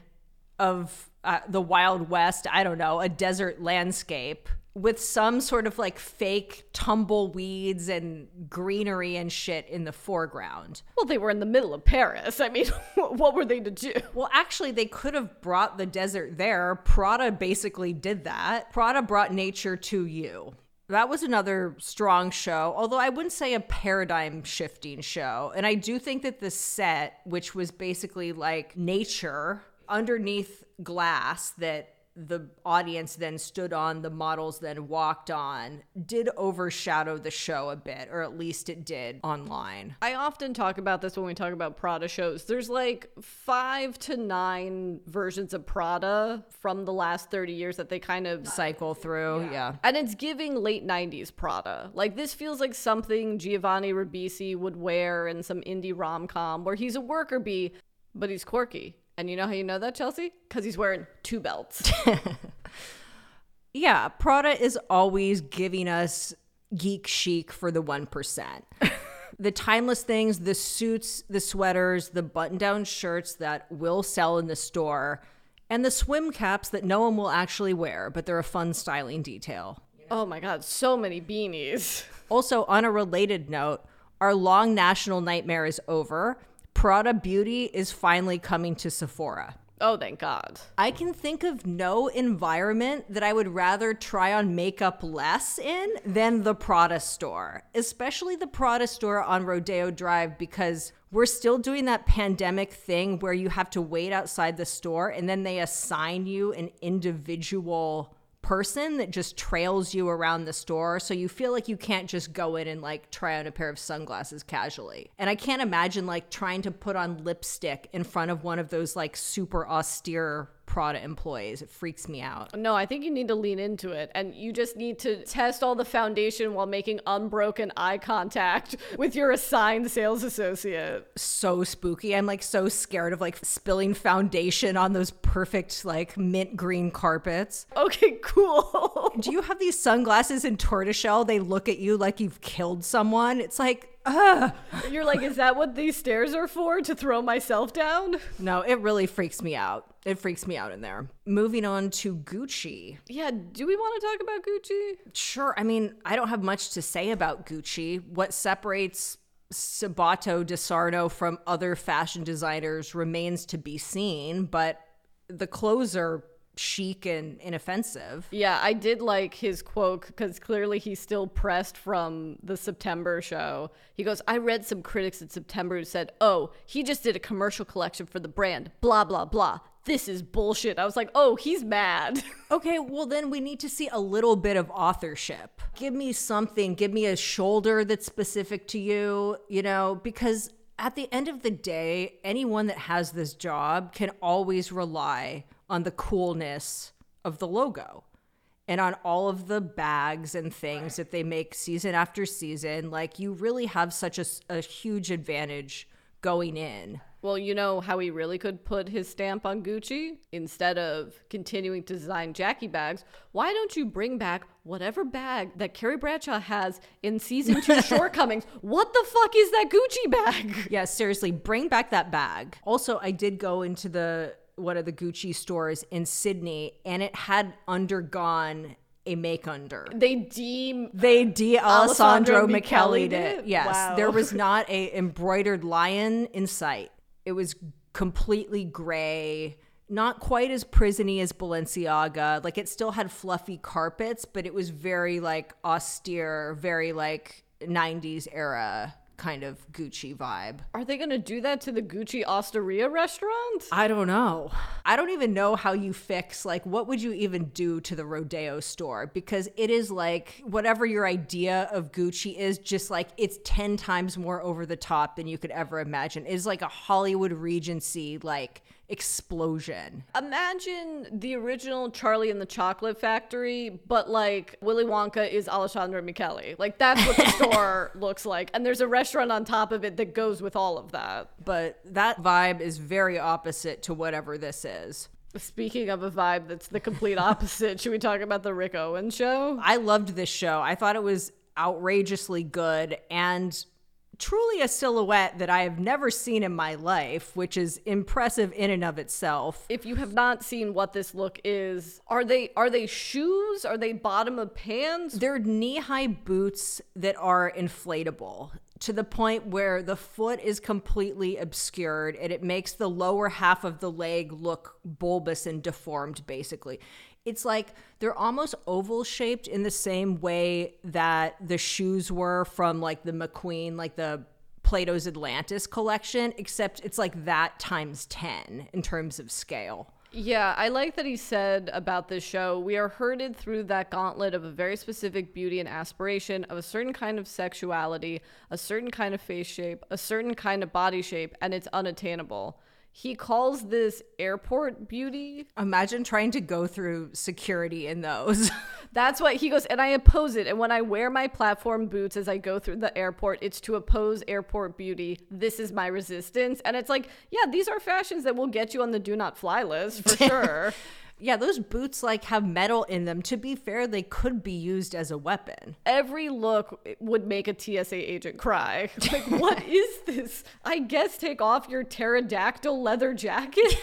of uh, the Wild West, I don't know, a desert landscape with some sort of like fake tumbleweeds and greenery and shit in the foreground. Well, they were in the middle of Paris. I mean, what were they to do? Well, actually, they could have brought the desert there. Prada basically did that. Prada brought nature to you. That was another strong show, although I wouldn't say a paradigm shifting show. And I do think that the set, which was basically like nature underneath glass that the audience then stood on, the models then walked on, did overshadow the show a bit, or at least it did online. I often talk about this when we talk about Prada shows. There's like five to nine versions of Prada from the last thirty years that they kind of Cycle through, yeah. yeah. And it's giving late nineties Prada. Like, this feels like something Giovanni Ribisi would wear in some indie rom-com where he's a worker bee, but he's quirky. And you know how you know that, Chelsea? Because he's wearing two belts. Yeah, Prada is always giving us geek chic for the one percent. The timeless things, the suits, the sweaters, the button-down shirts that will sell in the store, and the swim caps that no one will actually wear, but they're a fun styling detail. Oh my God, so many beanies. Also, on a related note, our long national nightmare is over. Prada Beauty is finally coming to Sephora. Oh, thank God. I can think of no environment that I would rather try on makeup less in than the Prada store, especially the Prada store on Rodeo Drive, because we're still doing that pandemic thing where you have to wait outside the store and then they assign you an individual person that just trails you around the store, so you feel like you can't just go in and like try on a pair of sunglasses casually. And I can't imagine like trying to put on lipstick in front of one of those like super austere Prada employees. It freaks me out. No, I think you need to lean into it, and you just need to test all the foundation while making unbroken eye contact with your assigned sales associate. So spooky. I'm like so scared of like spilling foundation on those perfect like mint green carpets. Okay, cool. Do you have these sunglasses in tortoiseshell? They look at you like you've killed someone. It's like, ugh. You're like, is that what these stairs are for? To throw myself down? No, it really freaks me out. It freaks me out in there. Moving on to Gucci. Yeah, do we want to talk about Gucci? Sure. I mean, I don't have much to say about Gucci. What separates Sabato De Sarno from other fashion designers remains to be seen, but the clothes are chic and inoffensive. Yeah, I did like his quote because clearly he's still pressed from the September show. He goes, I read some critics in September who said, oh, he just did a commercial collection for the brand, blah, blah, blah. This is bullshit. I was like, oh, he's mad. Okay, well then we need to see a little bit of authorship. Give me something. Give me a shoulder that's specific to you, you know, because at the end of the day, anyone that has this job can always rely on the coolness of the logo and on all of the bags and things that they make season after season. Like, you really have such a, a huge advantage going in. Well, you know how he really could put his stamp on Gucci? Instead of continuing to design Jackie bags, why don't you bring back whatever bag that Carrie Bradshaw has in season two Shortcomings? What the fuck is that Gucci bag? Yeah, seriously, bring back that bag. Also, I did go into the one of the Gucci stores in Sydney, and it had undergone a make under. They deem They de Alessandro Alessandro Michele Michele it. did? Yes, Wow. there was not a embroidered lion in sight. It was completely gray, not quite as prisony as Balenciaga. Like, it still had fluffy carpets, but it was very like austere, very like nineties era kind of Gucci vibe. Are they going to do that to the Gucci Osteria restaurant? I don't know. I don't even know how you fix, like, what would you even do to the Rodeo store? Because it is like, whatever your idea of Gucci is, just like, it's ten times more over the top than you could ever imagine. It is like a Hollywood Regency, like, explosion. Imagine the original Charlie and the Chocolate Factory, but like Willy Wonka is Alessandro Michele. Like, that's what the store looks like. And there's a restaurant on top of it that goes with all of that. But that vibe is very opposite to whatever this is. Speaking of a vibe that's the complete opposite, should we talk about the Rick Owens show? I loved this show. I thought it was outrageously good and truly a silhouette that I have never seen in my life, which is impressive in and of itself. If you have not seen what this look is, are they are they shoes? Are they bottom of pants? They're knee-high boots that are inflatable to the point where the foot is completely obscured and it makes the lower half of the leg look bulbous and deformed, basically. It's like they're almost oval shaped in the same way that the shoes were from like the McQueen, like the Plato's Atlantis collection, except it's like that times ten in terms of scale. Yeah, I like that he said about this show, we are herded through that gauntlet of a very specific beauty and aspiration, of a certain kind of sexuality, a certain kind of face shape, a certain kind of body shape, and it's unattainable. He calls this airport beauty. Imagine trying to go through security in those. That's what he goes, and I oppose it. And when I wear my platform boots as I go through the airport, it's to oppose airport beauty. This is my resistance. And it's like, yeah, these are fashions that will get you on the do not fly list for sure. Yeah, those boots like have metal in them. To be fair, they could be used as a weapon. Every look would make a T S A agent cry. Like, what is this? I guess take off your pterodactyl leather jacket.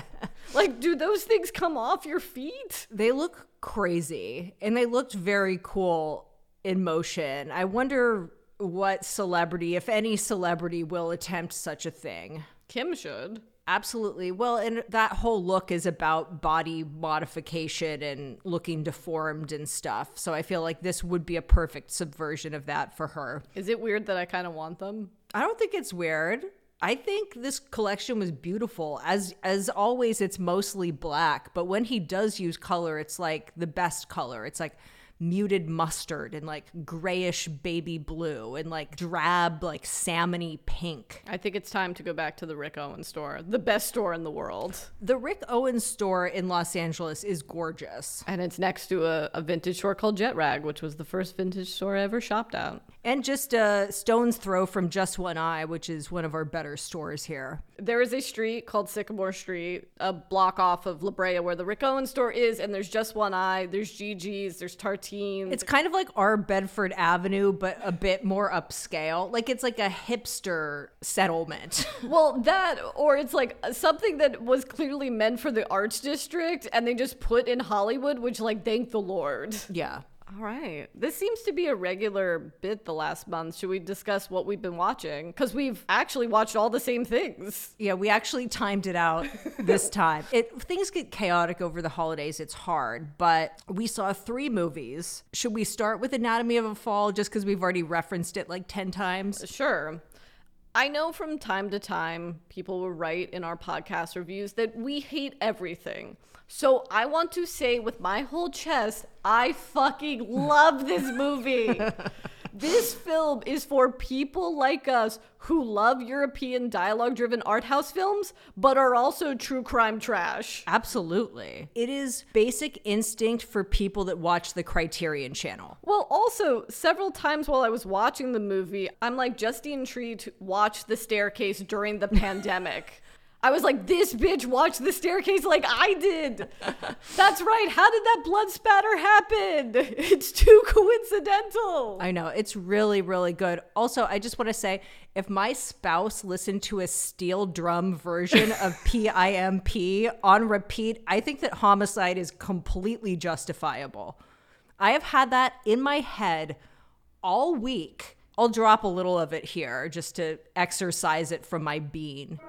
Like, do those things come off your feet? They look crazy and they looked very cool in motion. I wonder what celebrity, if any celebrity, will attempt such a thing. Kim should. Absolutely. Well, and that whole look is about body modification and looking deformed and stuff. So I feel like this would be a perfect subversion of that for her. Is it weird that I kind of want them? I don't think it's weird. I think this collection was beautiful. As as always, it's mostly black, but when he does use color, it's like the best color. It's like muted mustard and like grayish baby blue and like drab like salmony pink. I think it's time to go back to the Rick Owens store, the best store in the world. The Rick Owens store in Los Angeles is gorgeous. And it's next to a, a vintage store called Jet Rag, which was the first vintage store I ever shopped at. And just a stone's throw from Just One Eye, which is one of our better stores here. There is a street called Sycamore Street, a block off of La Brea, where the Rick Owens store is, and there's Just One Eye, there's Gigi's, there's Tartine. It's kind of like our Bedford Avenue, but a bit more upscale. Like it's like a hipster settlement. Well, that, or it's like something that was clearly meant for the arts district, and they just put in Hollywood, which, like, thank the Lord. Yeah. All right. This seems to be a regular bit the last month. Should we discuss what we've been watching? Because we've actually watched all the same things. Yeah, we actually timed it out this time. It things get chaotic over the holidays. It's hard, but we saw three movies. Should we start with Anatomy of a Fall just because we've already referenced it like ten times? Sure. I know from time to time people will write in our podcast reviews that we hate everything. So I want to say with my whole chest, I fucking love this movie. This film is for people like us who love European dialogue-driven art house films, but are also true crime trash. Absolutely. It is Basic Instinct for people that watch the Criterion Channel. Well, also, several times while I was watching the movie, I'm like Justine Treat watched The Staircase during the pandemic. I was like, this bitch watched The Staircase like I did. That's right. How did that blood spatter happen? It's too coincidental. I know. It's really, really good. Also, I just want to say, if my spouse listened to a steel drum version of P I M P on repeat, I think that homicide is completely justifiable. I have had that in my head all week. I'll drop a little of it here just to exercise it from my being.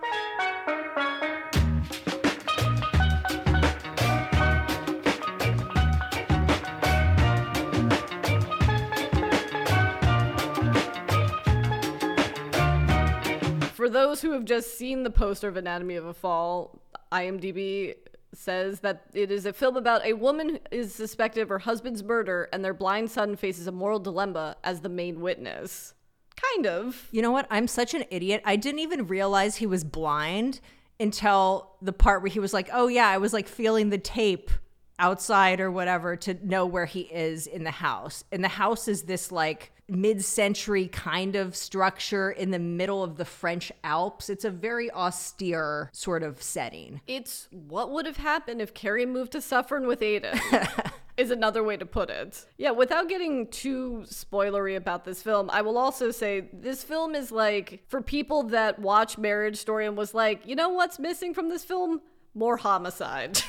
For those who have just seen the poster of Anatomy of a Fall, IMDb says that it is a film about a woman who is suspected of her husband's murder and their blind son faces a moral dilemma as the main witness. Kind of. You know what? I'm such an idiot. I didn't even realize he was blind until the part where he was like, oh yeah, I was like feeling the tape outside or whatever to know where he is in the house. And the house is this like mid-century kind of structure in the middle of the French Alps. It's a very austere sort of setting. It's what would have happened if Carrie moved to Suffern with Aiden, is another way to put it. Yeah, without getting too spoilery about this film, I will also say this film is like, for people that watch Marriage Story and was like, you know what's missing from this film? More homicide.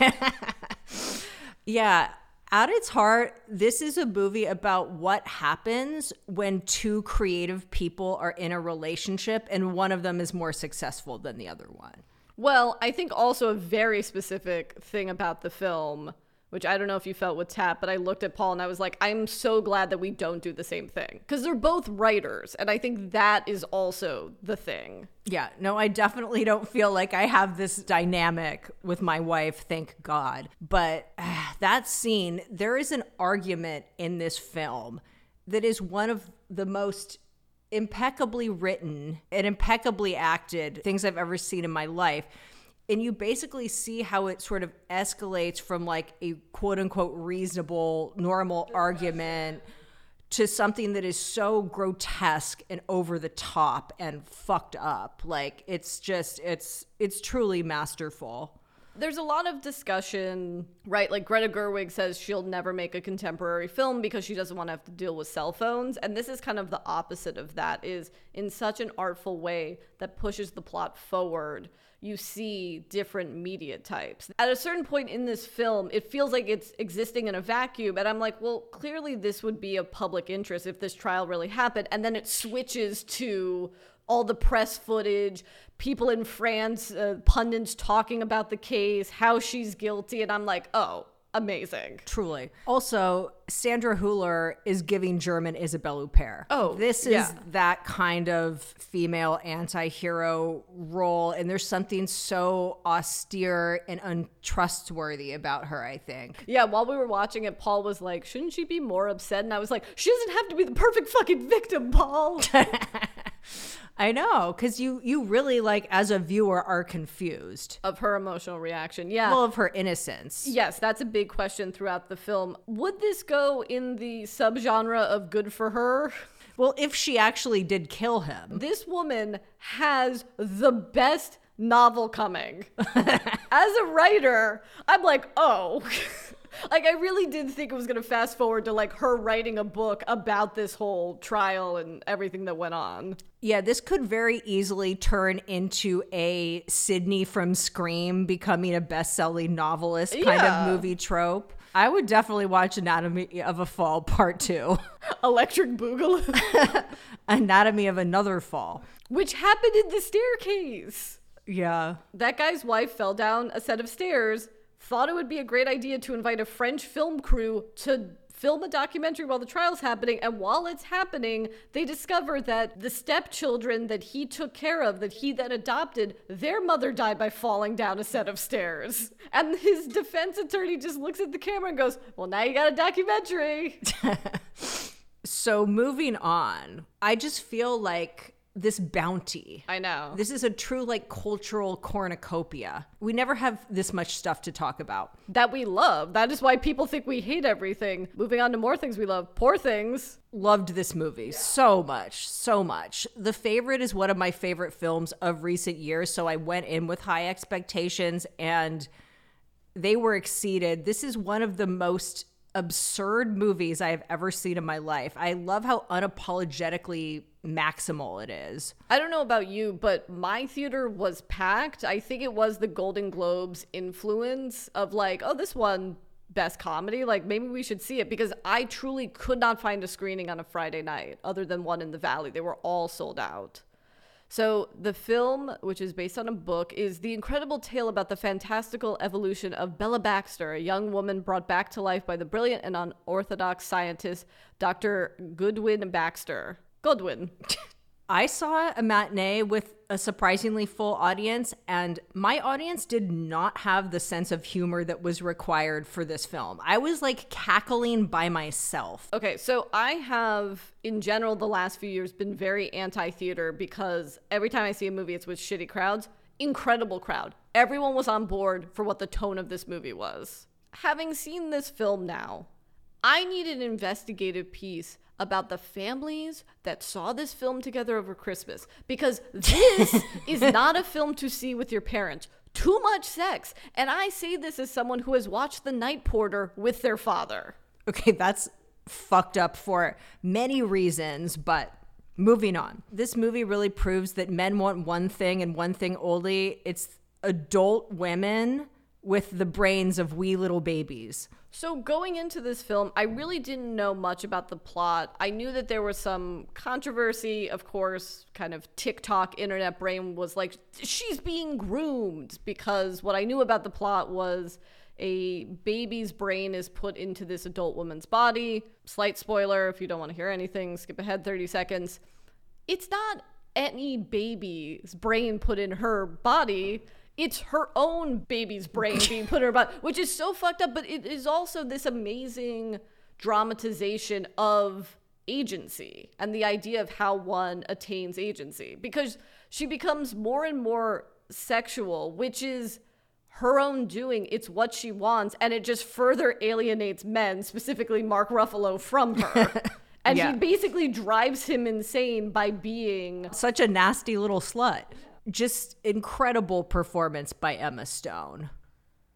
Yeah. At its heart, this is a movie about what happens when two creative people are in a relationship and one of them is more successful than the other one. Well, I think also a very specific thing about the film, which I don't know if you felt with Tap, but I looked at Paul and I was like, I'm so glad that we don't do the same thing. Because they're both writers, and I think that is also the thing. Yeah, no, I definitely don't feel like I have this dynamic with my wife, thank God. But uh, that scene, there is an argument in this film that is one of the most impeccably written and impeccably acted things I've ever seen in my life. And you basically see how it sort of escalates from like a quote unquote reasonable, normal argument to something that is so grotesque and over the top and fucked up. Like it's just, it's, it's truly masterful. There's a lot of discussion, right? Like Greta Gerwig says she'll never make a contemporary film because she doesn't want to have to deal with cell phones. And this is kind of the opposite of that, is in such an artful way that pushes the plot forward. You see different media types. At a certain point in this film, it feels like it's existing in a vacuum. And I'm like, well, clearly this would be of public interest if this trial really happened. And then it switches to all the press footage, people in France, uh, pundits talking about the case, how she's guilty. And I'm like, oh, amazing. Truly. Also, Sandra Hüller is giving German Isabelle Huppert. Oh, this is yeah. that kind of female anti-hero role. And there's something so austere and untrustworthy about her, I think. Yeah, while we were watching it, Paul was like, shouldn't she be more upset? And I was like, she doesn't have to be the perfect fucking victim, Paul. I know, because you you really, like, as a viewer, are confused. Of her emotional reaction, yeah. Well, of her innocence. Yes, that's a big question throughout the film. Would this go in the subgenre of good for her? Well, if she actually did kill him. This woman has the best novel coming. As a writer, I'm like, oh... Like, I really did think it was going to fast forward to, like, her writing a book about this whole trial and everything that went on. Yeah, this could very easily turn into a Sydney from Scream becoming a best-selling novelist kind Yeah. of movie trope. I would definitely watch Anatomy of a Fall Part two. Electric Boogaloo. Anatomy of Another Fall. Which happened in the staircase. Yeah. That guy's wife fell down a set of stairs, thought it would be a great idea to invite a French film crew to film a documentary while the trial's happening. And while it's happening, they discover that the stepchildren that he took care of, that he then adopted, their mother died by falling down a set of stairs. And his defense attorney just looks at the camera and goes, well, now you got a documentary. So moving on, I just feel like this bounty. I know. This is a true, like, cultural cornucopia. We never have this much stuff to talk about. That we love. That is why people think we hate everything. Moving on to more things we love. Poor Things. Loved this movie so much, so much. The Favorite is one of my favorite films of recent years, so I went in with high expectations and they were exceeded. This is one of the most absurd movies I have ever seen in my life. I love how unapologetically maximal it is. I don't know about you, but my theater was packed. I think it was the Golden Globes influence of like, oh, this one best comedy. Like, maybe we should see it, because I truly could not find a screening on a Friday night other than one in the Valley. They were all sold out. So the film, which is based on a book, is the incredible tale about the fantastical evolution of Bella Baxter, a young woman brought back to life by the brilliant and unorthodox scientist Doctor Goodwin Baxter. Goodwin. I saw a matinee with a surprisingly full audience, and my audience did not have the sense of humor that was required for this film. I was like cackling by myself. Okay, so I have, in general, the last few years been very anti-theater because every time I see a movie, it's with shitty crowds. Incredible crowd. Everyone was on board for what the tone of this movie was. Having seen this film now, I need an investigative piece about the families that saw this film together over Christmas, because this is not a film to see with your parents. Too much sex. And I say this as someone who has watched The Night Porter with their father. Okay, that's fucked up for many reasons, but moving on. This movie really proves that men want one thing and one thing only. It's adult women with the brains of wee little babies. So going into this film, I really didn't know much about the plot. I knew that there was some controversy, of course, kind of TikTok internet brain was like, she's being groomed, because what I knew about the plot was a baby's brain is put into this adult woman's body. Slight spoiler, if you don't want to hear anything, skip ahead thirty seconds. It's not any baby's brain put in her body. It's her own baby's brain being put in her body, which is so fucked up. But it is also this amazing dramatization of agency and the idea of how one attains agency, because she becomes more and more sexual, which is her own doing. It's what she wants. And it just further alienates men, specifically Mark Ruffalo, from her. And Yeah. he basically drives him insane by being Such a nasty little slut. Just incredible performance by Emma Stone.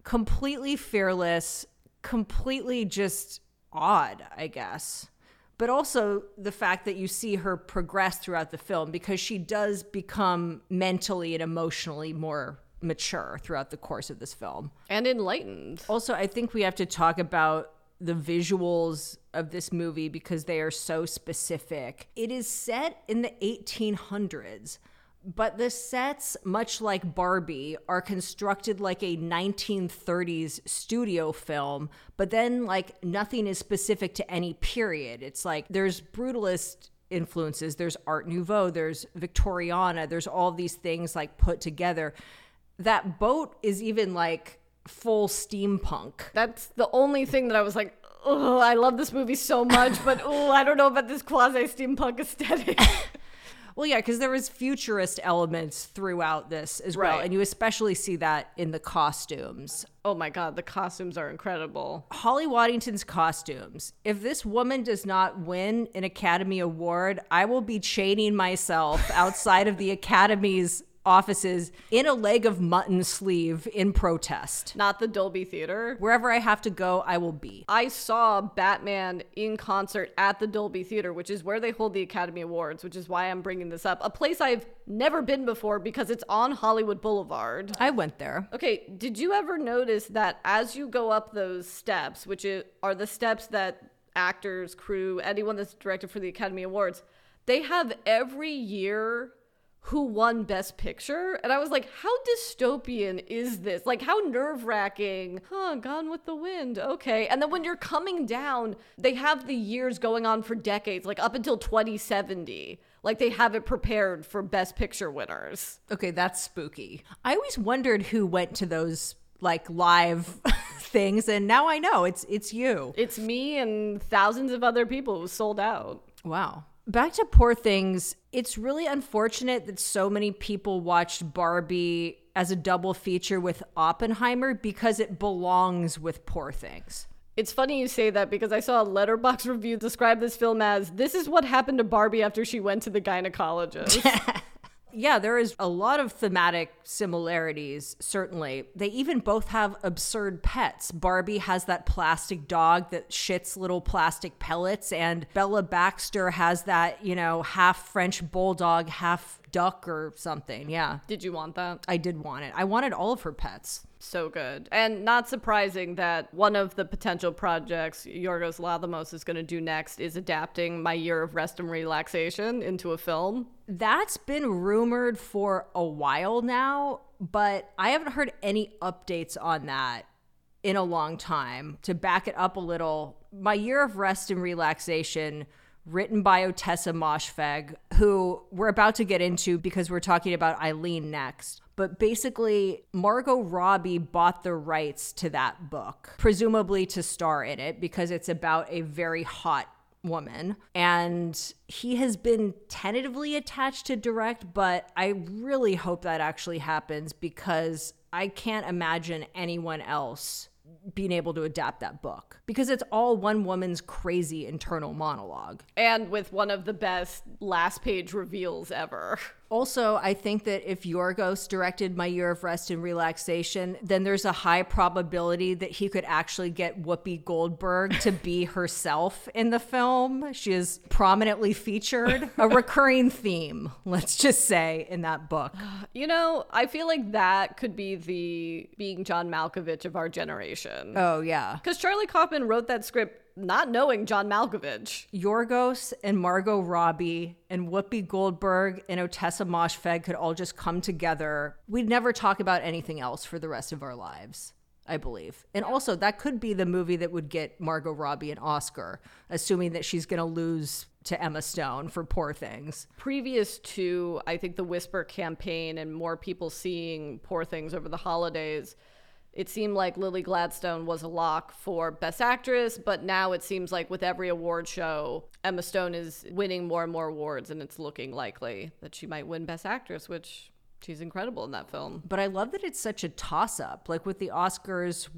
completely fearless, completely just odd, I guess. But also the fact that you see her progress throughout the film, because she does become mentally and emotionally more mature throughout the course of this film. And enlightened. Also, I think we have to talk about the visuals of this movie because they are so specific. It is set in the eighteen hundreds, but the sets, much like Barbie, are constructed like a nineteen thirties studio film, but then like nothing is specific to any period. It's like there's brutalist influences, there's Art Nouveau, there's Victoriana, there's all these things like put together. That boat is even like full steampunk. That's the only thing that I was like, oh, I love this movie so much, but oh, I don't know about this quasi-steampunk aesthetic. Well, yeah, because there was futurist elements throughout this as well, Right. and you especially see that in the costumes. Oh my God, the costumes are incredible. Holly Waddington's costumes. If this woman does not win an Academy Award, I will be chaining myself outside of the Academy's offices in a leg of mutton sleeve in protest. Not the Dolby Theater. Wherever I have to go, I will be. I saw Batman in concert at the Dolby Theater, which is where they hold the Academy Awards, which is why I'm bringing this up. A place I've never been before because it's on Hollywood Boulevard. I went there. Okay, did you ever notice that as you go up those steps, which i- are the steps that actors, crew, anyone that's directed for the Academy Awards, they have every year who won Best Picture? And I was like, how dystopian is this? Like, how nerve-wracking. Huh, Gone with the Wind. Okay. And then when you're coming down, they have the years going on for decades, like up until twenty seventy. Like, they have it prepared for Best Picture winners. Okay, that's spooky. I always wondered who went to those like live things, and now I know it's it's you. It's me and thousands of other people who sold out. Wow. Back to Poor Things, it's really unfortunate that so many people watched Barbie as a double feature with Oppenheimer because it belongs with Poor Things. It's funny you say that because I saw a Letterboxd review describe this film as, this is what happened to Barbie after she went to the gynecologist. Yeah, there is a lot of thematic similarities, certainly. They even both have absurd pets. Barbie has that plastic dog that shits little plastic pellets, and Bella Baxter has that, you know, half French bulldog, half duck or something. Yeah, Did you want that? I did want it. I wanted all of her pets. So good. And not surprising that one of the potential projects Yorgos Lanthimos is going to do next is adapting My Year of Rest and Relaxation into a film. That's been rumored for a while now, but I haven't heard any updates on that in a long time. To back it up a little, My Year of Rest and Relaxation, written by Otessa Moshfegh, who we're about to get into because we're talking about Eileen next. But basically, Margot Robbie bought the rights to that book, presumably to star in it, because it's about a very hot woman. And he has been tentatively attached to direct, but I really hope that actually happens because I can't imagine anyone else being able to adapt that book because it's all one woman's crazy internal monologue. And with one of the best last page reveals ever. Also, I think that if Yorgos directed My Year of Rest and Relaxation, then there's a high probability that he could actually get Whoopi Goldberg to be herself in the film. She is prominently featured, a recurring theme, let's just say, in that book. You know, I feel like that could be the being John Malkovich of our generation. Oh, yeah. Because Charlie Kaufman wrote that script not knowing John Malkovich. Yorgos and Margot Robbie and Whoopi Goldberg and Otessa Moshfegh could all just come together. We'd never talk about anything else for the rest of our lives, I believe. And also, that could be the movie that would get Margot Robbie an Oscar, assuming that she's going to lose to Emma Stone for Poor Things. Previous to, I think, the Whisper campaign and more people seeing Poor Things over the holidays, it seemed like Lily Gladstone was a lock for Best Actress, but now it seems like with every award show, Emma Stone is winning more and more awards, and it's looking likely that she might win Best Actress, which she's incredible in that film. But I love that it's such a toss-up. Like with the Oscars, we'll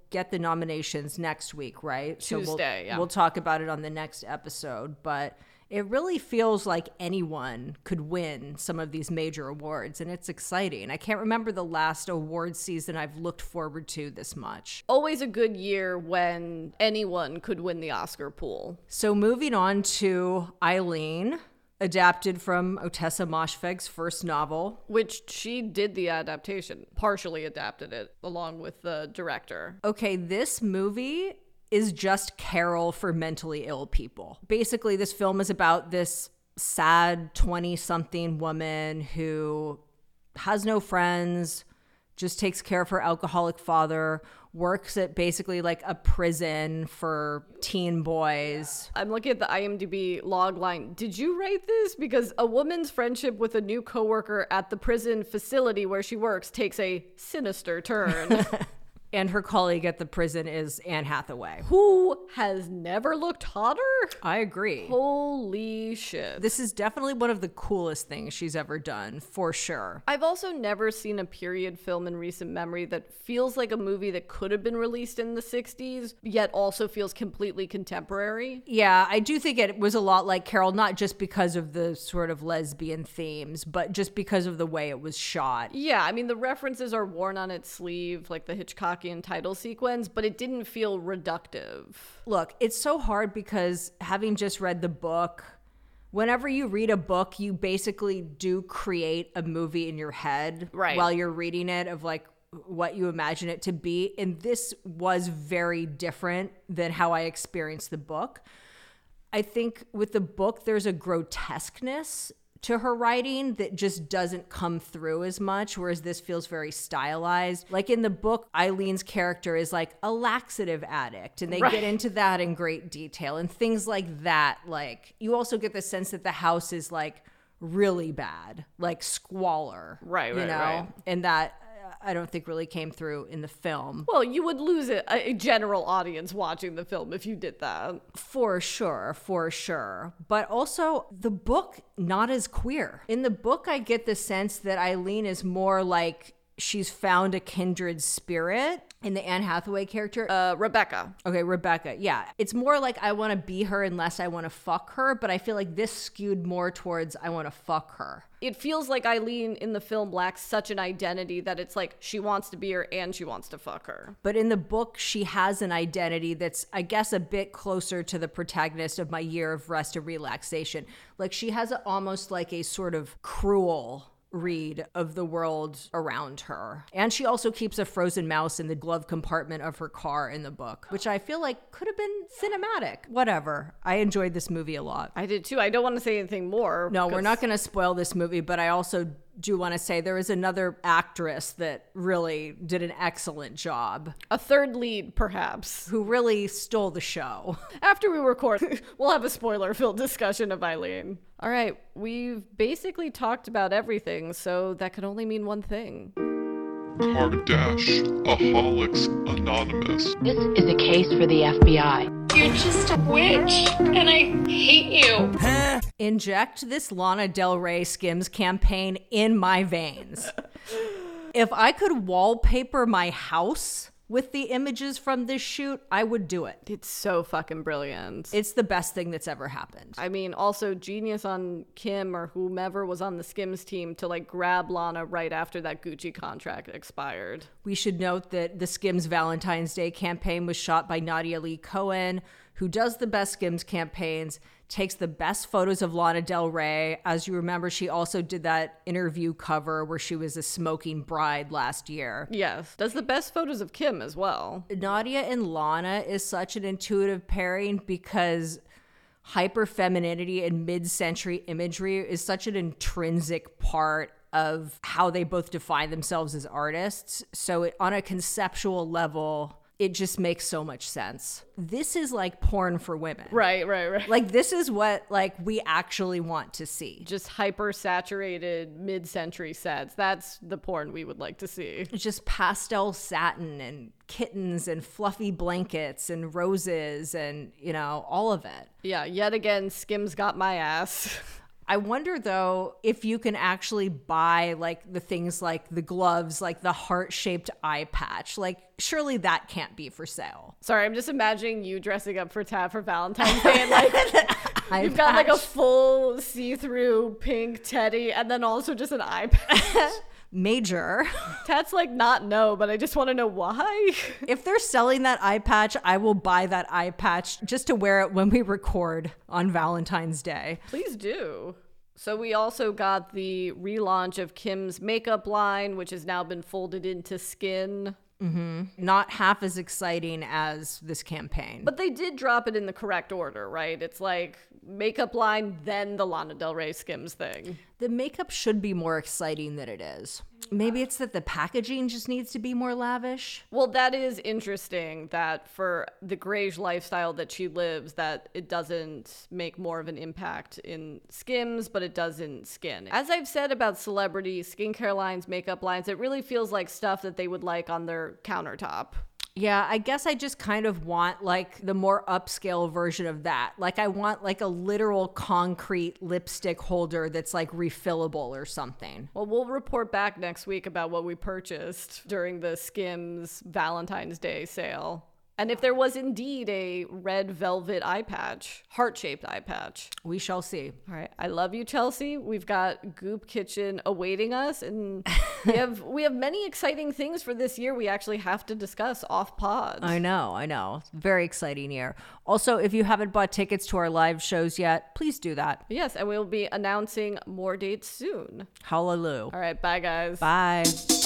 get the nominations next week, right? So Tuesday, we'll, yeah. We'll talk about it on the next episode, but it really feels like anyone could win some of these major awards, and it's exciting. I can't remember the last award season I've looked forward to this much. Always a good year when anyone could win the Oscar pool. So moving on to Eileen, adapted from Ottessa Moshfegh's first novel. Which she did the adaptation, partially adapted it along with the director. Okay, this movie is just Carol for mentally ill people. Basically, this film is about this sad twenty-something woman who has no friends, just takes care of her alcoholic father, works at basically like a prison for teen boys. I'm looking at the IMDb log line. Did you write this? Because a woman's friendship with a new coworker at the prison facility where she works takes a sinister turn. And her colleague at the prison is Anne Hathaway. Who has never looked hotter? I agree. Holy shit. This is definitely one of the coolest things she's ever done, for sure. I've also never seen a period film in recent memory that feels like a movie that could have been released in the sixties, yet also feels completely contemporary. Yeah, I do think it was a lot like Carol, not just because of the sort of lesbian themes, but just because of the way it was shot. Yeah, I mean, the references are worn on its sleeve, like the Hitchcockian title sequence, but it didn't feel reductive. Look, it's so hard because having just read the book, whenever you read a book, you basically do create a movie in your head Right. while you're reading it of like what you imagine it to be. And this was very different than how I experienced the book. I think with the book, there's a grotesqueness to her writing that just doesn't come through as much, whereas this feels very stylized. Like in the book, Eileen's character is like a laxative addict, and they Right. get into that in great detail and things like that. Like you also get the sense that the house is like really bad, like squalor, Right, you right, know, right. and that uh, I don't think really came through in the film. Well, you would lose a, a general audience watching the film if you did that. For sure, for sure. But also, the book, not as queer. In the book, I get the sense that Eileen is more like she's found a kindred spirit in the Anne Hathaway character. Uh, Rebecca. Okay, Rebecca. Yeah. It's more like I want to be her unless I want to fuck her, but I feel like this skewed more towards I want to fuck her. It feels like Eileen in the film lacks such an identity that it's like she wants to be her and she wants to fuck her. But in the book, she has an identity that's, I guess, a bit closer to the protagonist of My Year of Rest and Relaxation. Like she has a, almost like a sort of cruel read of the world around her. And she also keeps a frozen mouse in the glove compartment of her car in the book, which I feel like could have been cinematic. Whatever. I enjoyed this movie a lot. I did too. I don't want to say anything more. No, we're 'cause- not going to spoil this movie, but I also do want to say there is another actress that really did an excellent job, A third lead, perhaps. who really stole the show. After we record, we'll have a spoiler-filled discussion of Eileen. All right, we've basically talked about everything, so that could only mean one thing. Kardashian-aholics Anonymous. This is a case for the F B I. You're just a witch, and I hate you. Inject this Lana Del Rey Skims campaign in my veins. If I could wallpaper my house with the images from this shoot, I would do it. It's so fucking brilliant. It's the best thing that's ever happened. I mean, also genius on Kim or whomever was on the Skims team to like grab Lana right after that Gucci contract expired. We should note that the Skims Valentine's Day campaign was shot by Nadia Lee Cohen, who does the best Skims campaigns, takes the best photos of Lana Del Rey. As you remember, she also did that interview cover where she was a smoking bride last year. Yes. Does the best photos of Kim as well. Nadia and Lana is such an intuitive pairing because hyper femininity and mid-century imagery is such an intrinsic part of how they both define themselves as artists. So it, on a conceptual level, it just makes so much sense. This is like porn for women. Right, right, right. Like this is what like we actually want to see. Just hyper saturated mid-century sets. That's the porn we would like to see. It's just pastel satin and kittens and fluffy blankets and roses and, you know, all of it. Yeah, yet again, Skims got my ass. I wonder though if you can actually buy like the things like the gloves, like the heart-shaped eye patch. Like surely that can't be for sale. Sorry, I'm just imagining you dressing up for Tab for Valentine's Day and like Eye you've got like a patch. full see-through pink teddy and then also just an eye patch. Major. Tat's like not no, but I just want to know why. If they're selling that eye patch, I will buy that eye patch just to wear it when we record on Valentine's Day. Please do. So we also got the relaunch of Kim's makeup line, which has now been folded into Skin. Not half as exciting as this campaign. But they did drop it in the correct order, right? It's like makeup line, then the Lana Del Rey Skims thing. the makeup should be more exciting than it is. Maybe it's that the packaging just needs to be more lavish. Well, that is interesting that for the Grage lifestyle that she lives, that it doesn't make more of an impact in Skims, but it does in Skin. As I've said about celebrity skincare lines, makeup lines, it really feels like stuff that they would like on their countertop. Yeah, I guess I just kind of want like the more upscale version of that. Like I want like a literal concrete lipstick holder that's like refillable or something. Well, we'll report back next week about what we purchased during the Skims Valentine's Day sale. And if there was indeed a red velvet eye patch, heart-shaped eye patch. We shall see. All right. I love you, Chelsea. We've got Goop Kitchen awaiting us, and we have we have many exciting things for this year we actually have to discuss off pod. I know, I know. Very exciting year. Also, if you haven't bought tickets to our live shows yet, please do that. Yes, and we'll be announcing more dates soon. Hallelujah. All right. Bye, guys. Bye.